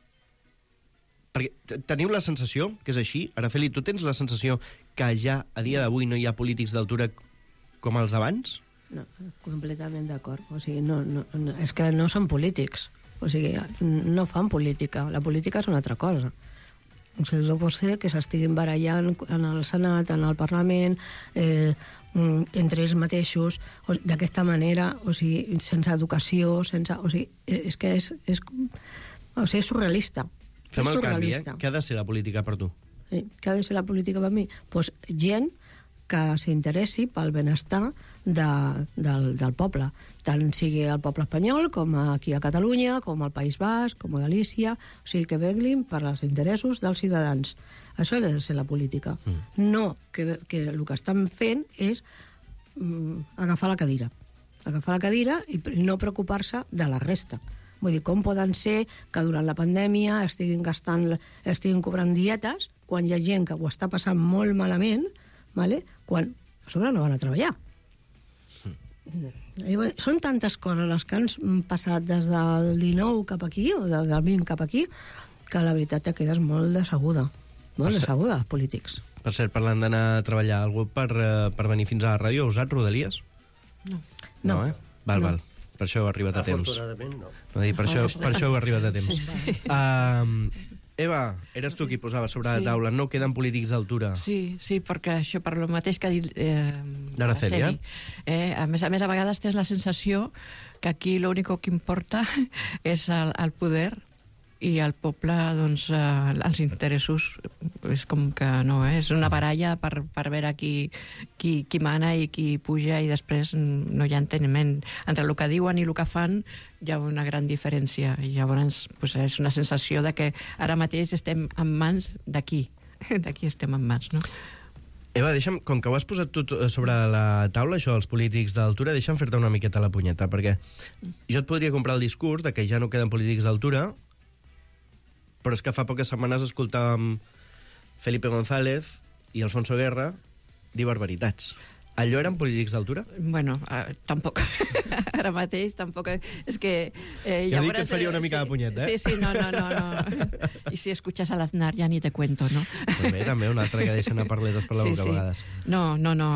perquè teniu la sensació que és així? Araceli, tu tens la sensació que ja a dia d'avui no hi ha polítics d'altura com els d'abans? No, completament d'acord. O sigui, no, és que no són polítics. O sigui, no fan política. La política és una altra cosa. O sigui, no pot ser que s'estiguin barallant en el Senat, en el Parlament, entre ells mateixos, d'aquesta manera, o sigui, sense educació, sense... O sigui, és que és surrealista. Fem el canvi, Què ha de ser la política per tu? Què ha de ser la política per mi? Doncs gent que s'interessi pel benestar del poble, tant sigui el poble espanyol com aquí a Catalunya, com al País Basc, com a Galícia, o sigui, que vetlin per als interessos dels ciutadans. Això ha de ser la política. No que el que estan fent és agafar la cadira i no preocupar-se de la resta. Vull dir, com poden ser que durant la pandèmia estiguin cobrant dietes quan hi ha gent que ho està passant molt malament, quan a sobre no van a treballar. Són tantes coses les que han passat des del 19 cap aquí, o del 20 cap aquí, que la veritat te quedes molt decebuda. Molt decebuda, els polítics. Per cert, parlant d'anar a treballar, algú per venir fins a la ràdio ha usat Rodalies? No. Val. Per això heu arribat a temps. Afortunadament, no. Per això heu arribat a temps. Eva, eres tu qui posava sobre la taula, no queden polítics d'altura. Sí, perquè això per lo mateix que ha dit Araceli. A més, a vegades tens la sensació que aquí l'únic que importa és el poder i el poble, doncs, els interessos és com que no, és una baralla per veure qui mana i qui puja, i després no hi ha enteniment. Entre el que diuen i el que fan hi ha una gran diferència, i llavors és una sensació de que ara mateix estem en mans d'aquí estem en mans, no? Eva, com que ho has posat tu sobre la taula, això dels polítics d'altura, deixa'm fer-te una miqueta la punyeta, perquè jo et podria comprar el discurs de que ja no queden polítics d'altura, però és que fa poques setmanes escoltàvem Felipe González i Alfonso Guerra dir barbaritats. Allò eren polítics d'altura? Bueno, tampoc. Ara mateix tampoc. És que... ja dic que et faria una mica de punyeta, Sí, no. I si escuchas a l'Aznar ja ni te cuento, no? També un altre que deixa anar parletes per la boca a vegades. No.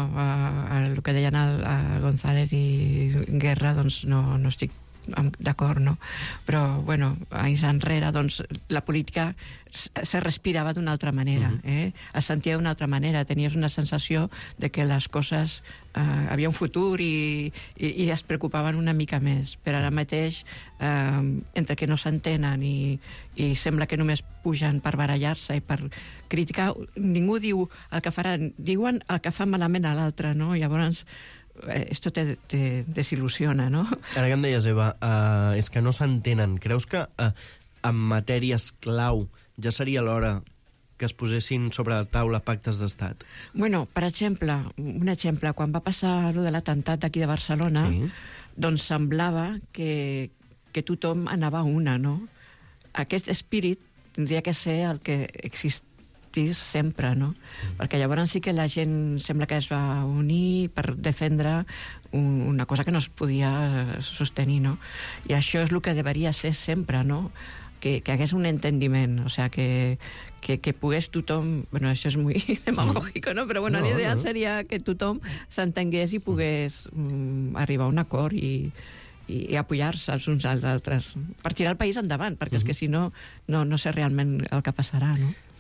El que deien el González i Guerra, doncs no estic d'acord, no? Però, bueno, anys enrere, doncs, la política se respirava d'una altra manera, es sentia d'una altra manera, tenies una sensació de que les coses havia un futur i es preocupaven una mica més, però ara mateix entre que no s'entenen i sembla que només pugen per barallar-se i per criticar, ningú diu el que faran, diuen el que fa malament a l'altre, no? Llavors esto te desil·lusiona, no? Ara que em deies, Eva, és que no s'entenen. Creus que en matèries clau ja seria l'hora que es posessin sobre la taula pactes d'estat? Bueno, per exemple, quan va passar lo de l'atemptat d'aquí de Barcelona, doncs semblava que tothom anava a una, no? Aquest espírit tindria que ser el que existeix sempre, no? Perquè llavors sí que la gent sembla que es va unir per defendre una cosa que no es podia sostenir, no? I això és el que deveria ser sempre, no? Que hagués un entendiment, o sea, que pogués tothom... Bueno, això és molt demagògico, no? Però bueno, l'ideal seria que tothom s'entengués i pogués arribar a un acord i apoyar-se els uns als altres per tirar el país endavant, perquè és que si no sé realment el que passarà, no?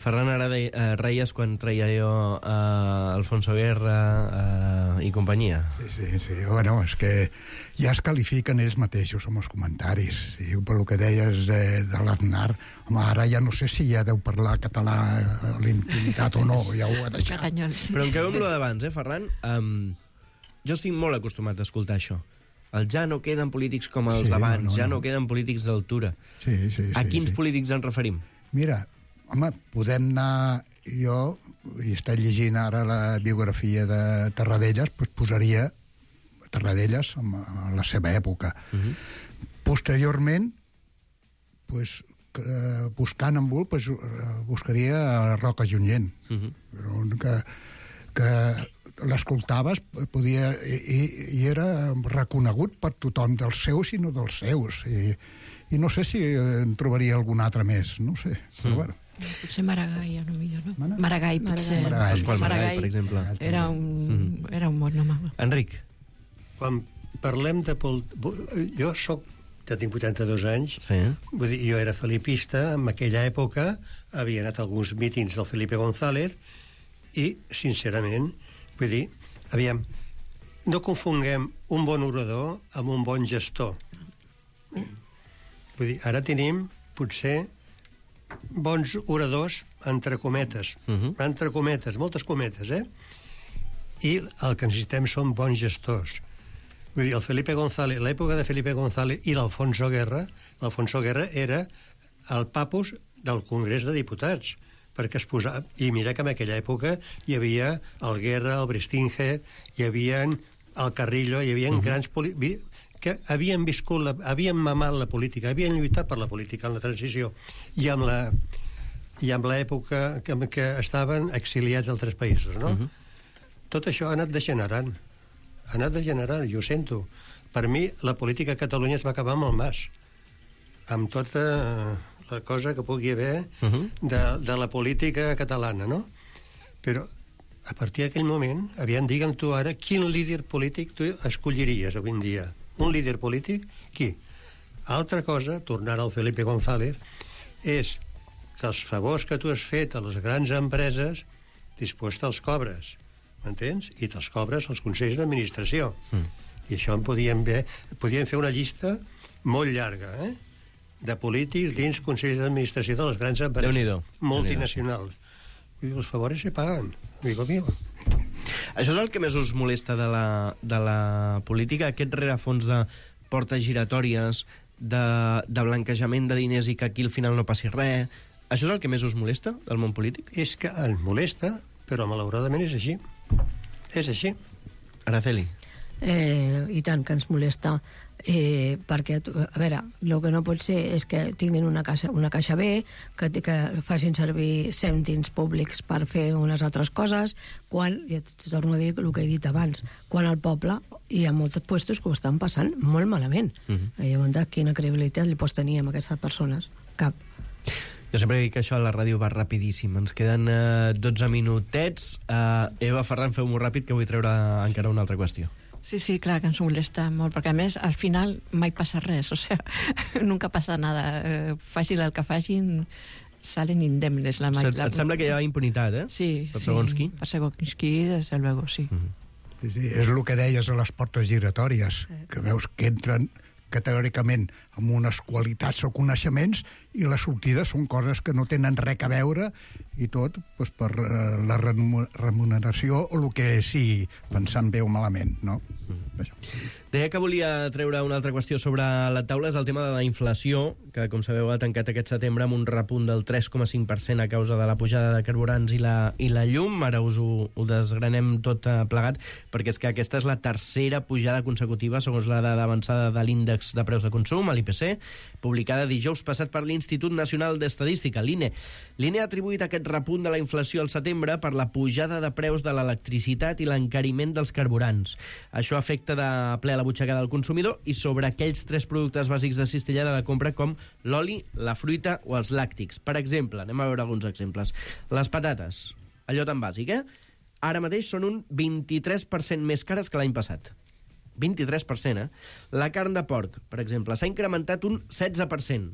Ferran, ara reies quan treia jo Alfonso Guerra i companyia. Sí. Bueno, és que ja es qualifiquen ells mateixos amb els comentaris. I per el que deies de l'Aznar, home, ara ja no sé si ja deu parlar català a l'intimitat o no, ja ho ha deixat. Però em quedo amb lo d'abans, Ferran? Jo estic molt acostumat a escoltar això. El ja no queden polítics com els d'abans, ja no queden polítics d'altura. Sí. A quins polítics ens referim? Mira, home, podem anar... Jo, i estic llegint ara la biografia de Tarradellas, doncs posaria Tarradellas a la seva època. Posteriorment, doncs, buscant en Bull, doncs, buscaria Roca Junyent. Que l'escoltaves, podia... I era reconegut per tothom dels seus i no dels seus. I no sé si en trobaria algun altre més, no sé, però bueno. Potser Maragall, potser, no? Maragall, potser. Maragall, per exemple. Era un bon home. Enric. Quan parlem de... Jo tinc 82 anys, vull dir, jo era felipista, en aquella època havia anat a alguns mítings del Felipe González i, sincerament, vull dir, aviam, no confonguem un bon orador amb un bon gestor. Vull dir, ara tenim, potser, bons oradors, entre cometes, moltes cometes, i el que necessitem són bons gestors. Vull dir, el Felipe González, l'època de Felipe González i l'Alfonso Guerra era el papus del Congrés de Diputats, perquè es posava... I mira que en aquella època hi havia el Guerra, el Bristinger, hi havia el Carrillo, hi havia grans polítics que havien viscut, havien mamat la política, havien lluitat per la política en la transició i amb l'època que estaven exiliats a altres països, no? Tot això ha anat degenerant, jo ho sento. Per mi, la política a Catalunya es va acabar amb el Mas, amb tota la cosa que pugui haver de la política catalana, no? Però a partir d'aquell moment, digue'm tu ara, quin líder polític tu escolliries avui en dia? Un líder polític? Qui? Altra cosa, tornar al Felipe González, és que els favors que tu has fet a les grans empreses després te'ls cobres, m'entens? I te'ls cobres als consells d'administració. I això podíem fer una llista molt llarga, de polítics dins consells d'administració de les grans empreses multinacionals. Vull dir, els favors se paguen. Amigo mío. Això és el que més us molesta de la política, aquest rerefons de portes giratòries, de blanquejament de diners i que aquí al final no passi res. Això és el que més us molesta del món polític? És que ens molesta, però malauradament és així. És així. Araceli. I tant que ens molesta, perquè, a veure, el que no pot ser és que tinguin una caixa B, que facin servir cèntims públics per fer unes altres coses, quan, ja torno a dir el que he dit abans, quan al poble hi ha molts puestos que ho estan passant molt malament. Llavors, quina credibilitat li pots tenir amb aquestes persones? Cap. Jo sempre dic que això a la ràdio va rapidíssim. Ens queden 12 minutets. Eva, Ferran, feu-m'ho ràpid, que vull treure encara una altra qüestió. Sí, clar, que ens molesta molt, perquè a més, al final mai passa res, o sea, nunca passa nada. Facin el que facin, salen indemnes. Et sembla que hi ha impunitat, Sí. Per segons qui? Per segons qui, desde luego, sí. Sí, és el que deies a les portes giratòries, que veus que entren categòricament amb unes qualitats o coneixements i la sortida són coses que no tenen res a veure i tot doncs, per la remuneració o el que sigui, pensant bé o malament, no? Deia que volia treure una altra qüestió sobre la taula, és el tema de la inflació, que, com sabeu, ha tancat aquest setembre amb un repunt del 3,5% a causa de la pujada de carburants i la llum. Ara us ho desgranem tot plegat, perquè és que aquesta és la tercera pujada consecutiva, segons la dada avançada de l'índex de preus de consum, l'IPC, publicada dijous passat per l'Institut Nacional d'Estadística, l'INE. L'INE ha atribuït aquest repunt de la inflació al setembre per la pujada de preus de l'electricitat i l'encariment dels carburants. Això afecta de ple a la butxaca del consumidor i sobre aquells 3 productes bàsics de cistella de la compra com l'oli, la fruita o els làctics. Per exemple, anem a veure alguns exemples. Les patates, allò tan bàsic, ara mateix són un 23% més cares que l'any passat. 23%, La carn de porc, per exemple, s'ha incrementat un 16%.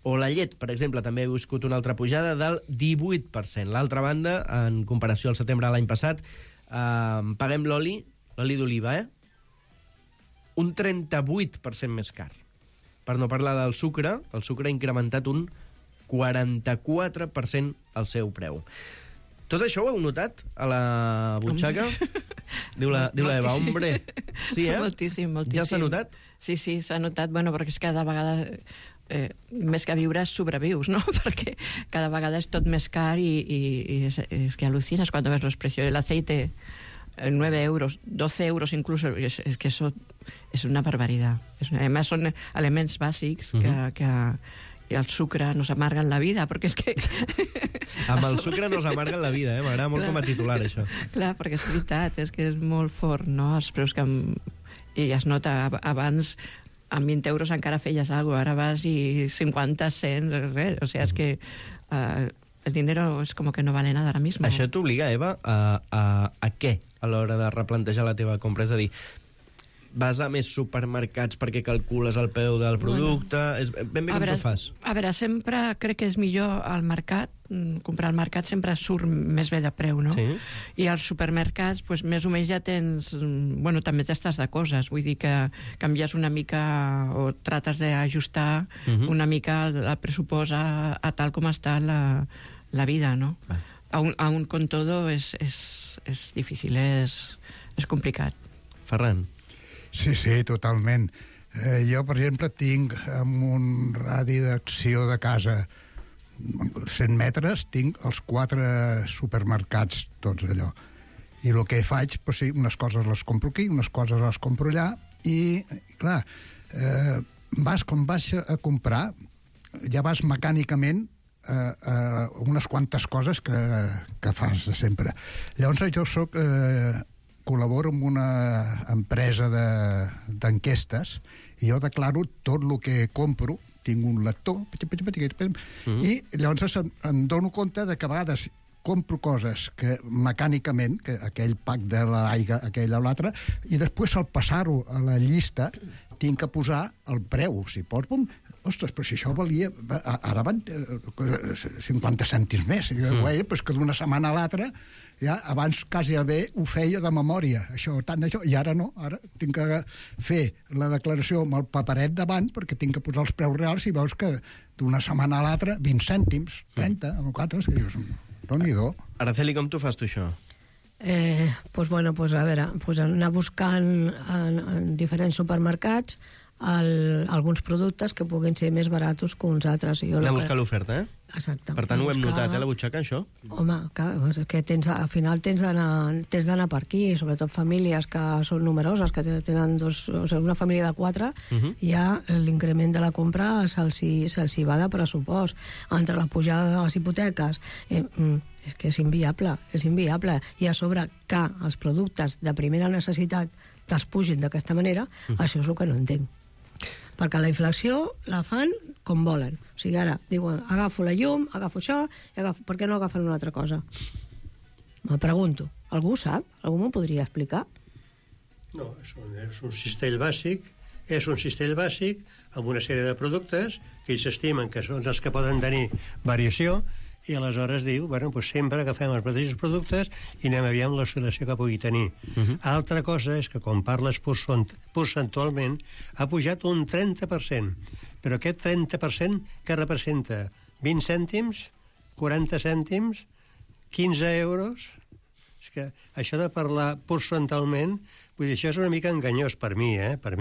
O la llet, per exemple, també ha viscut una altra pujada del 18%. L'altra banda, en comparació al setembre de l'any passat, paguem l'oli d'oliva, un 38% més car. Per no parlar del sucre, el sucre ha incrementat un 44% el seu preu. Tot això ho heu notat a la butxaca? Diu la Eva, hombre. Sí, Moltíssim. Ja s'ha notat? Sí, s'ha notat, perquè és cada vegada... més que viure sobrevius, ¿no? Porque cada vegada es tot més car y es que alucinas cuando ves los precios. El aceite, 9 euros, 12 euros incluso, es que eso es una barbaridad. Además son elements bàsics que el sucre nos amarga la vida, perquè és que... Amb el sucre nos amarga la vida, m'agrada molt com a titular, això. Clar, perquè és veritat, és que és molt fort, no?, els preus que... I es nota, abans... amb 20 euros encara feies alguna cosa, ara vas i 50, 100, res. O sea, es que el dinero es como que no vale nada ahora mismo. Això t'obliga, Eva, a què a l'hora de replantejar la teva compra? És a dir, vas a més supermercats perquè calcules el preu del producte? Ben bé com t'ho fas? A veure, sempre crec que és millor al mercat, comprar al mercat sempre surt més bé de preu, no? Sí. I als supermercats, pues, més o menys ja tens... Bueno, també t'estàs de coses, vull dir que canvies una mica o trates d'ajustar una mica el pressupost a tal com està la vida, no? Aún con todo es difícil, és complicat. Ferran? Sí, totalment. Jo, per exemple, tinc amb un radi d'acció de casa 100 metres, tinc els 4 supermercats, tots allò. I el que faig, doncs sí, unes coses les compro aquí, unes coses les compro allà, i, clar, quan vas a comprar, ja vas mecànicament unes quantes coses que fas de sempre. Llavors, jo col·laboro amb una empresa d'enquestes i jo declaro tot el que compro, tinc un lector, i llavors em dono compte de que a vegades compro coses que mecànicament, que aquell pack de l'aigua, aquell o l'altre, i després al passar-ho a la llista tinc que posar el preu. Si pots, ostres, però si això valia... Ara van 50 cèntims més. Jo veia que d'una setmana a l'altra, ja abans quasi bé ho feia de memòria, això, i ara no, ara tinc que fer la declaració amb el paperet davant perquè tinc que posar els preus reals i veus que d'una setmana a l'altra 20 cèntims, 30, o 4, que dius, Déu-n'hi-do. Araceli, com t'ho fas tu, això? A veure, anar buscant en diferents supermercats alguns productes que puguin ser més barats que uns altres. Anar a buscar l'oferta, Exacte. Per tant, ho hem notat, la butxaca, això? Home, és que al final tens d'anar per aquí, sobretot famílies que són numeroses, que tenen una família de 4, ja l'increment de la compra se'ls va de pressupost. Entre la pujada de les hipoteques, és que és inviable. I a sobre que els productes de primera necessitat te'ls pugin d'aquesta manera, això és el que no entenc. Perquè la inflació la fan com volen. O sigui, ara diuen, agafo la llum, agafo això, per què no agafen una altra cosa? Me pregunto. Algú sap? Algú m'ho podria explicar? No, és un cistell bàsic, amb una sèrie de productes que ells estimen que són els que poden tenir variació, i aleshores diu, sempre agafem els mateixos productes i anem aviam l'oscil·lació que pugui tenir. Altra cosa és que, quan parles percentualment, ha pujat un 30%, però aquest 30% que representa 20 cèntims, 40 cèntims, 15 euros... És que això de parlar percentualment, vull dir, això és una mica enganyós per mi,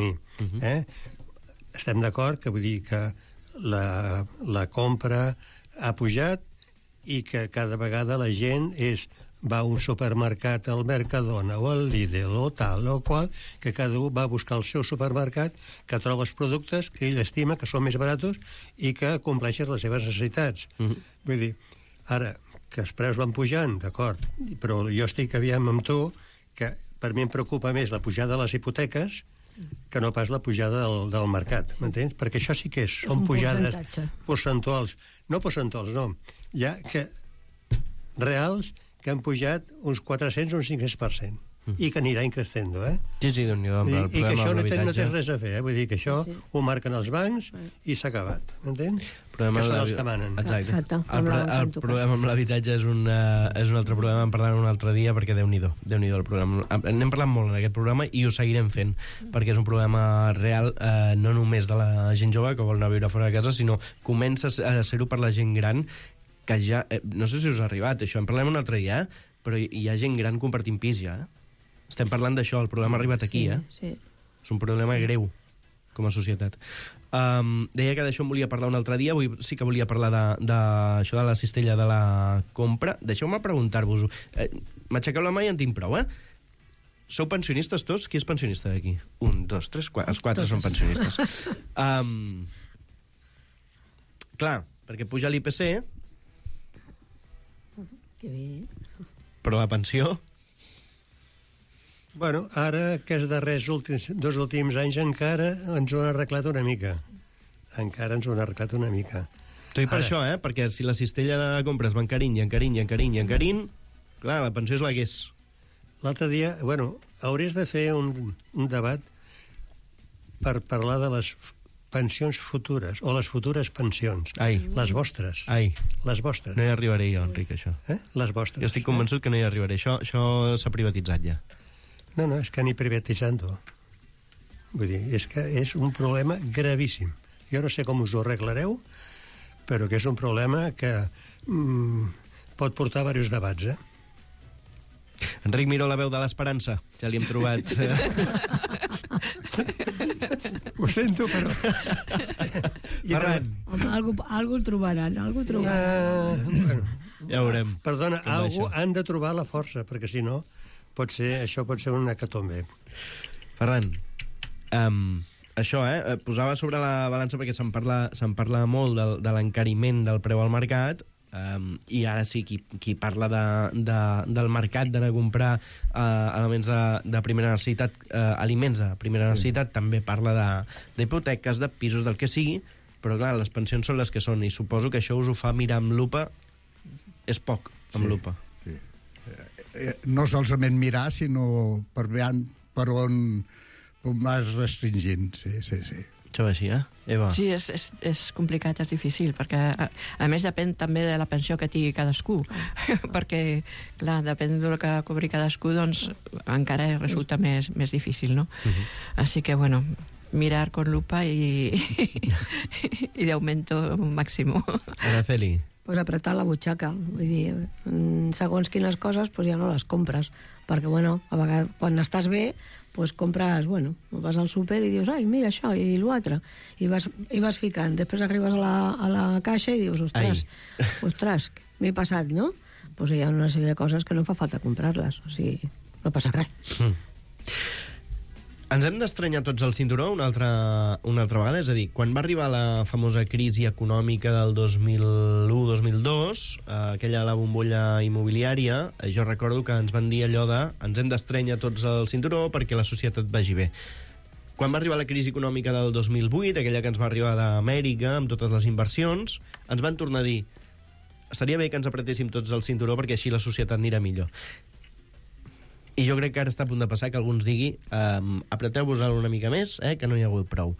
Estem d'acord que vull dir que la compra ha pujat i que cada vegada la gent va a un supermercat, al Mercadona o al Lidl o tal o qual, que cada un va a buscar el seu supermercat, que troba els productes que ell estima que són més baratos i que compleixen les seves necessitats. Vull dir, ara, que els preus van pujant, d'acord, però jo estic aviam amb tu que per mi em preocupa més la pujada de les hipoteques que no pas la pujada del mercat, m'entens? Perquè això sí que són pujades percentuals. No percentuals, no. Ja que reals que han pujat uns 400 o un 500%. I que anirà increixent, Sí, Déu-n'hi-do. I que això no té res a fer, vull dir que això ho marquen els bancs i s'ha acabat, m'entens? que són els que manen. Exacte. El problema amb l'habitatge és un altre problema, en parlarem un altre dia, perquè Déu-n'hi-do el programa. N'hem parlat molt en aquest programa i ho seguirem fent, perquè és un problema real, no només de la gent jove que vol anar a viure fora de casa, sinó comença a ser-ho per la gent gran, que ja... no sé si us ha arribat, això, en parlem un altre dia, però hi ha gent gran compartint pis ja. Estem parlant d'això, el problema ha arribat aquí, Sí. És un problema greu com a societat. Deia que d'això en volia parlar un altre dia, avui sí que volia parlar d'això de la cistella de la compra. Deixeu-me preguntar-vos-ho. M'aixequeu la mà i en tinc prou, Sou pensionistes tots? Qui és pensionista d'aquí? 1, 2, 3, 4. Els 4 són pensionistes. Clar, perquè puja l'IPC... Que bé. Però la pensió... Bueno, ara, aquests darrers dos últims anys encara ens ho han arreglat una mica. Encara ens ho han arreglat una mica. Tot i per això, perquè si la cistella de compres va encarint, clar, la pensió és la que és. L'altre dia, bueno, hauries de fer un debat per parlar de les pensions futures, o les futures pensions. Les vostres. Les vostres. No hi arribaré jo, Enric, això. Les vostres. Jo estic convençut que no hi arribaré. Això s'ha privatitzat ja. No, és que ni privatitzant-ho. Vull dir, és que és un problema gravíssim. Jo no sé com us ho arreglareu, però que és un problema que pot portar a diversos debats, Enric Miró, la veu de l'esperança. Ja li hem trobat. Ho sento, però... Ferran. Algú el trobaran, Bueno, ja veurem. Perdona, han de trobar la força, perquè si no, això pot ser una hecatombe. Ferran, això, posava sobre la balança, perquè se'n parla molt de l'encariment del preu al mercat, i ara sí, qui parla del mercat, d'anar a comprar elements de primera necessitat, aliments de primera necessitat, també parla d'hipoteques, de pisos, del que sigui, però clar, les pensions són les que són, i suposo que això us ho fa mirar amb lupa. És poc, amb lupa. No solament mirar, sinó per on vas restringint. Sí. Això va així, Eva? Sí, és complicat, és difícil, perquè a més depèn també de la pensió que tingui cadascú, perquè, clar, depèn del que cobri cadascú, doncs encara resulta més difícil, no? Així que, bueno, mirar con lupa y de aumento máximo. Araceli. Pues apretar la butxaca. Vull dir, segons quines coses, pues ja no les compres. Perquè, bueno, a vegades, quan estàs bé, pues compres, bueno, vas al súper i dius, ai, mira això i l'altre. I vas ficant. Després arribes a la caixa i dius, ostres, m'he passat, no? Pues hi ha una sèrie de coses que no fa falta comprar-les. O sigui, no passa res. Ens hem d'estranyar tots el cinturó una altra vegada? És a dir, quan va arribar la famosa crisi econòmica del 2001-2002, aquella la bombolla immobiliària, jo recordo que ens van dir allò de ens hem d'estranyar tots el cinturó perquè la societat vagi bé. Quan va arribar la crisi econòmica del 2008, aquella que ens va arribar d'Amèrica, amb totes les inversions, ens van tornar a dir estaria bé que ens apretéssim tots el cinturó perquè així la societat anirà millor. I jo crec que ara està a punt de passar que algú ens digui apreteu-vos-el una mica més, que no hi ha hagut prou.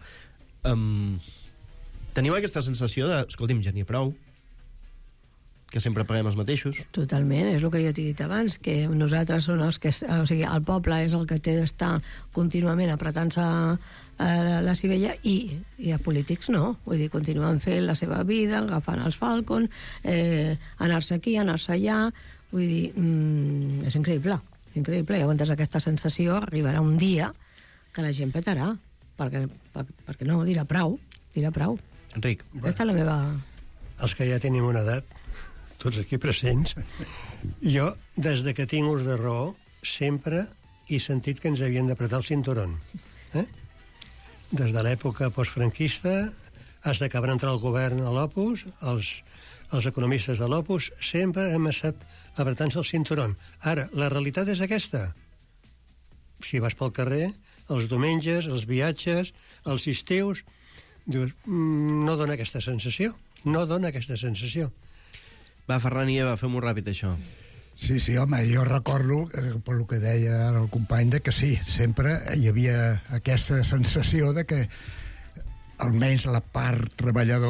Teniu aquesta sensació de, escolti'm, ja n'hi ha prou, que sempre paguem els mateixos? Totalment, és el que jo t'he dit abans, que nosaltres som els que... O sigui, el poble és el que té d'estar contínuament apretant-se la sivella i els polítics no. Vull dir, continuen fent la seva vida, agafant els Falcon, anar-se aquí, anar-se allà... Vull dir, és increïble. Increïble, i aguantes aquesta sensació, arribarà un dia que la gent petarà, perquè no, dirà prou. Enric. Aquesta és la meva... Els que ja tenim una edat, tots aquí presents, jo, des de que tinc ús de raó, sempre he sentit que ens havien d'apretar el cinturón. Des de l'època postfranquista, fins que van entrar al govern a l'Opus, els economistes de l'Opus, sempre hem estat apretant-se el cinturón. Ara, la realitat és aquesta. Si vas pel carrer, els diumenges, els viatges, els estius, dius, no dona aquesta sensació. No dona aquesta sensació. Va, Ferran i Eva, fem-ho ràpid, això. Sí, home, jo recordo, per el que deia el company, que sí, sempre hi havia aquesta sensació de que almenys la part treballadora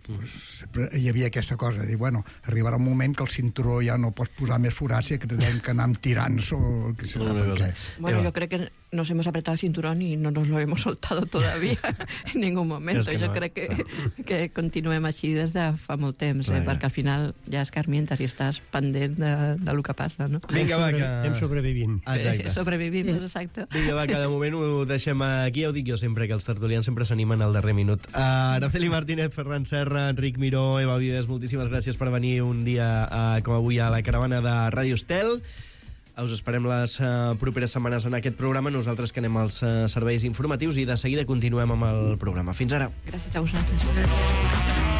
sempre hi havia aquesta cosa, de dir, bueno, arribarà un moment que el cinturó ja no pots posar més forats i que tindrem que anar amb tirants o el que serà, perquè... Bueno, yo creo que nos hemos apretado el cinturón y no nos lo hemos soltado todavía en ningún momento. Es que jo no, crec que continuem així des de fa molt temps, perquè al final ja escarmientes i estàs pendent de lo que passa, no? Vinga, va, que... Anem sobrevivint. Exacte. Sobrevivim, exacte. Vinga, va, que de moment ho deixem aquí. Ja ho dic jo sempre, que els tertulians sempre s'animen al darrer minut. Araceli Martínez, Ferran Serra, Enric Miró, Eva Vives, moltíssimes gràcies per venir un dia com avui a la caravana de Ràdio Estel. Us esperem les properes setmanes en aquest programa. Nosaltres que anem als serveis informatius i de seguida continuem amb el programa. Fins ara. Gràcies a vosaltres. Gràcies.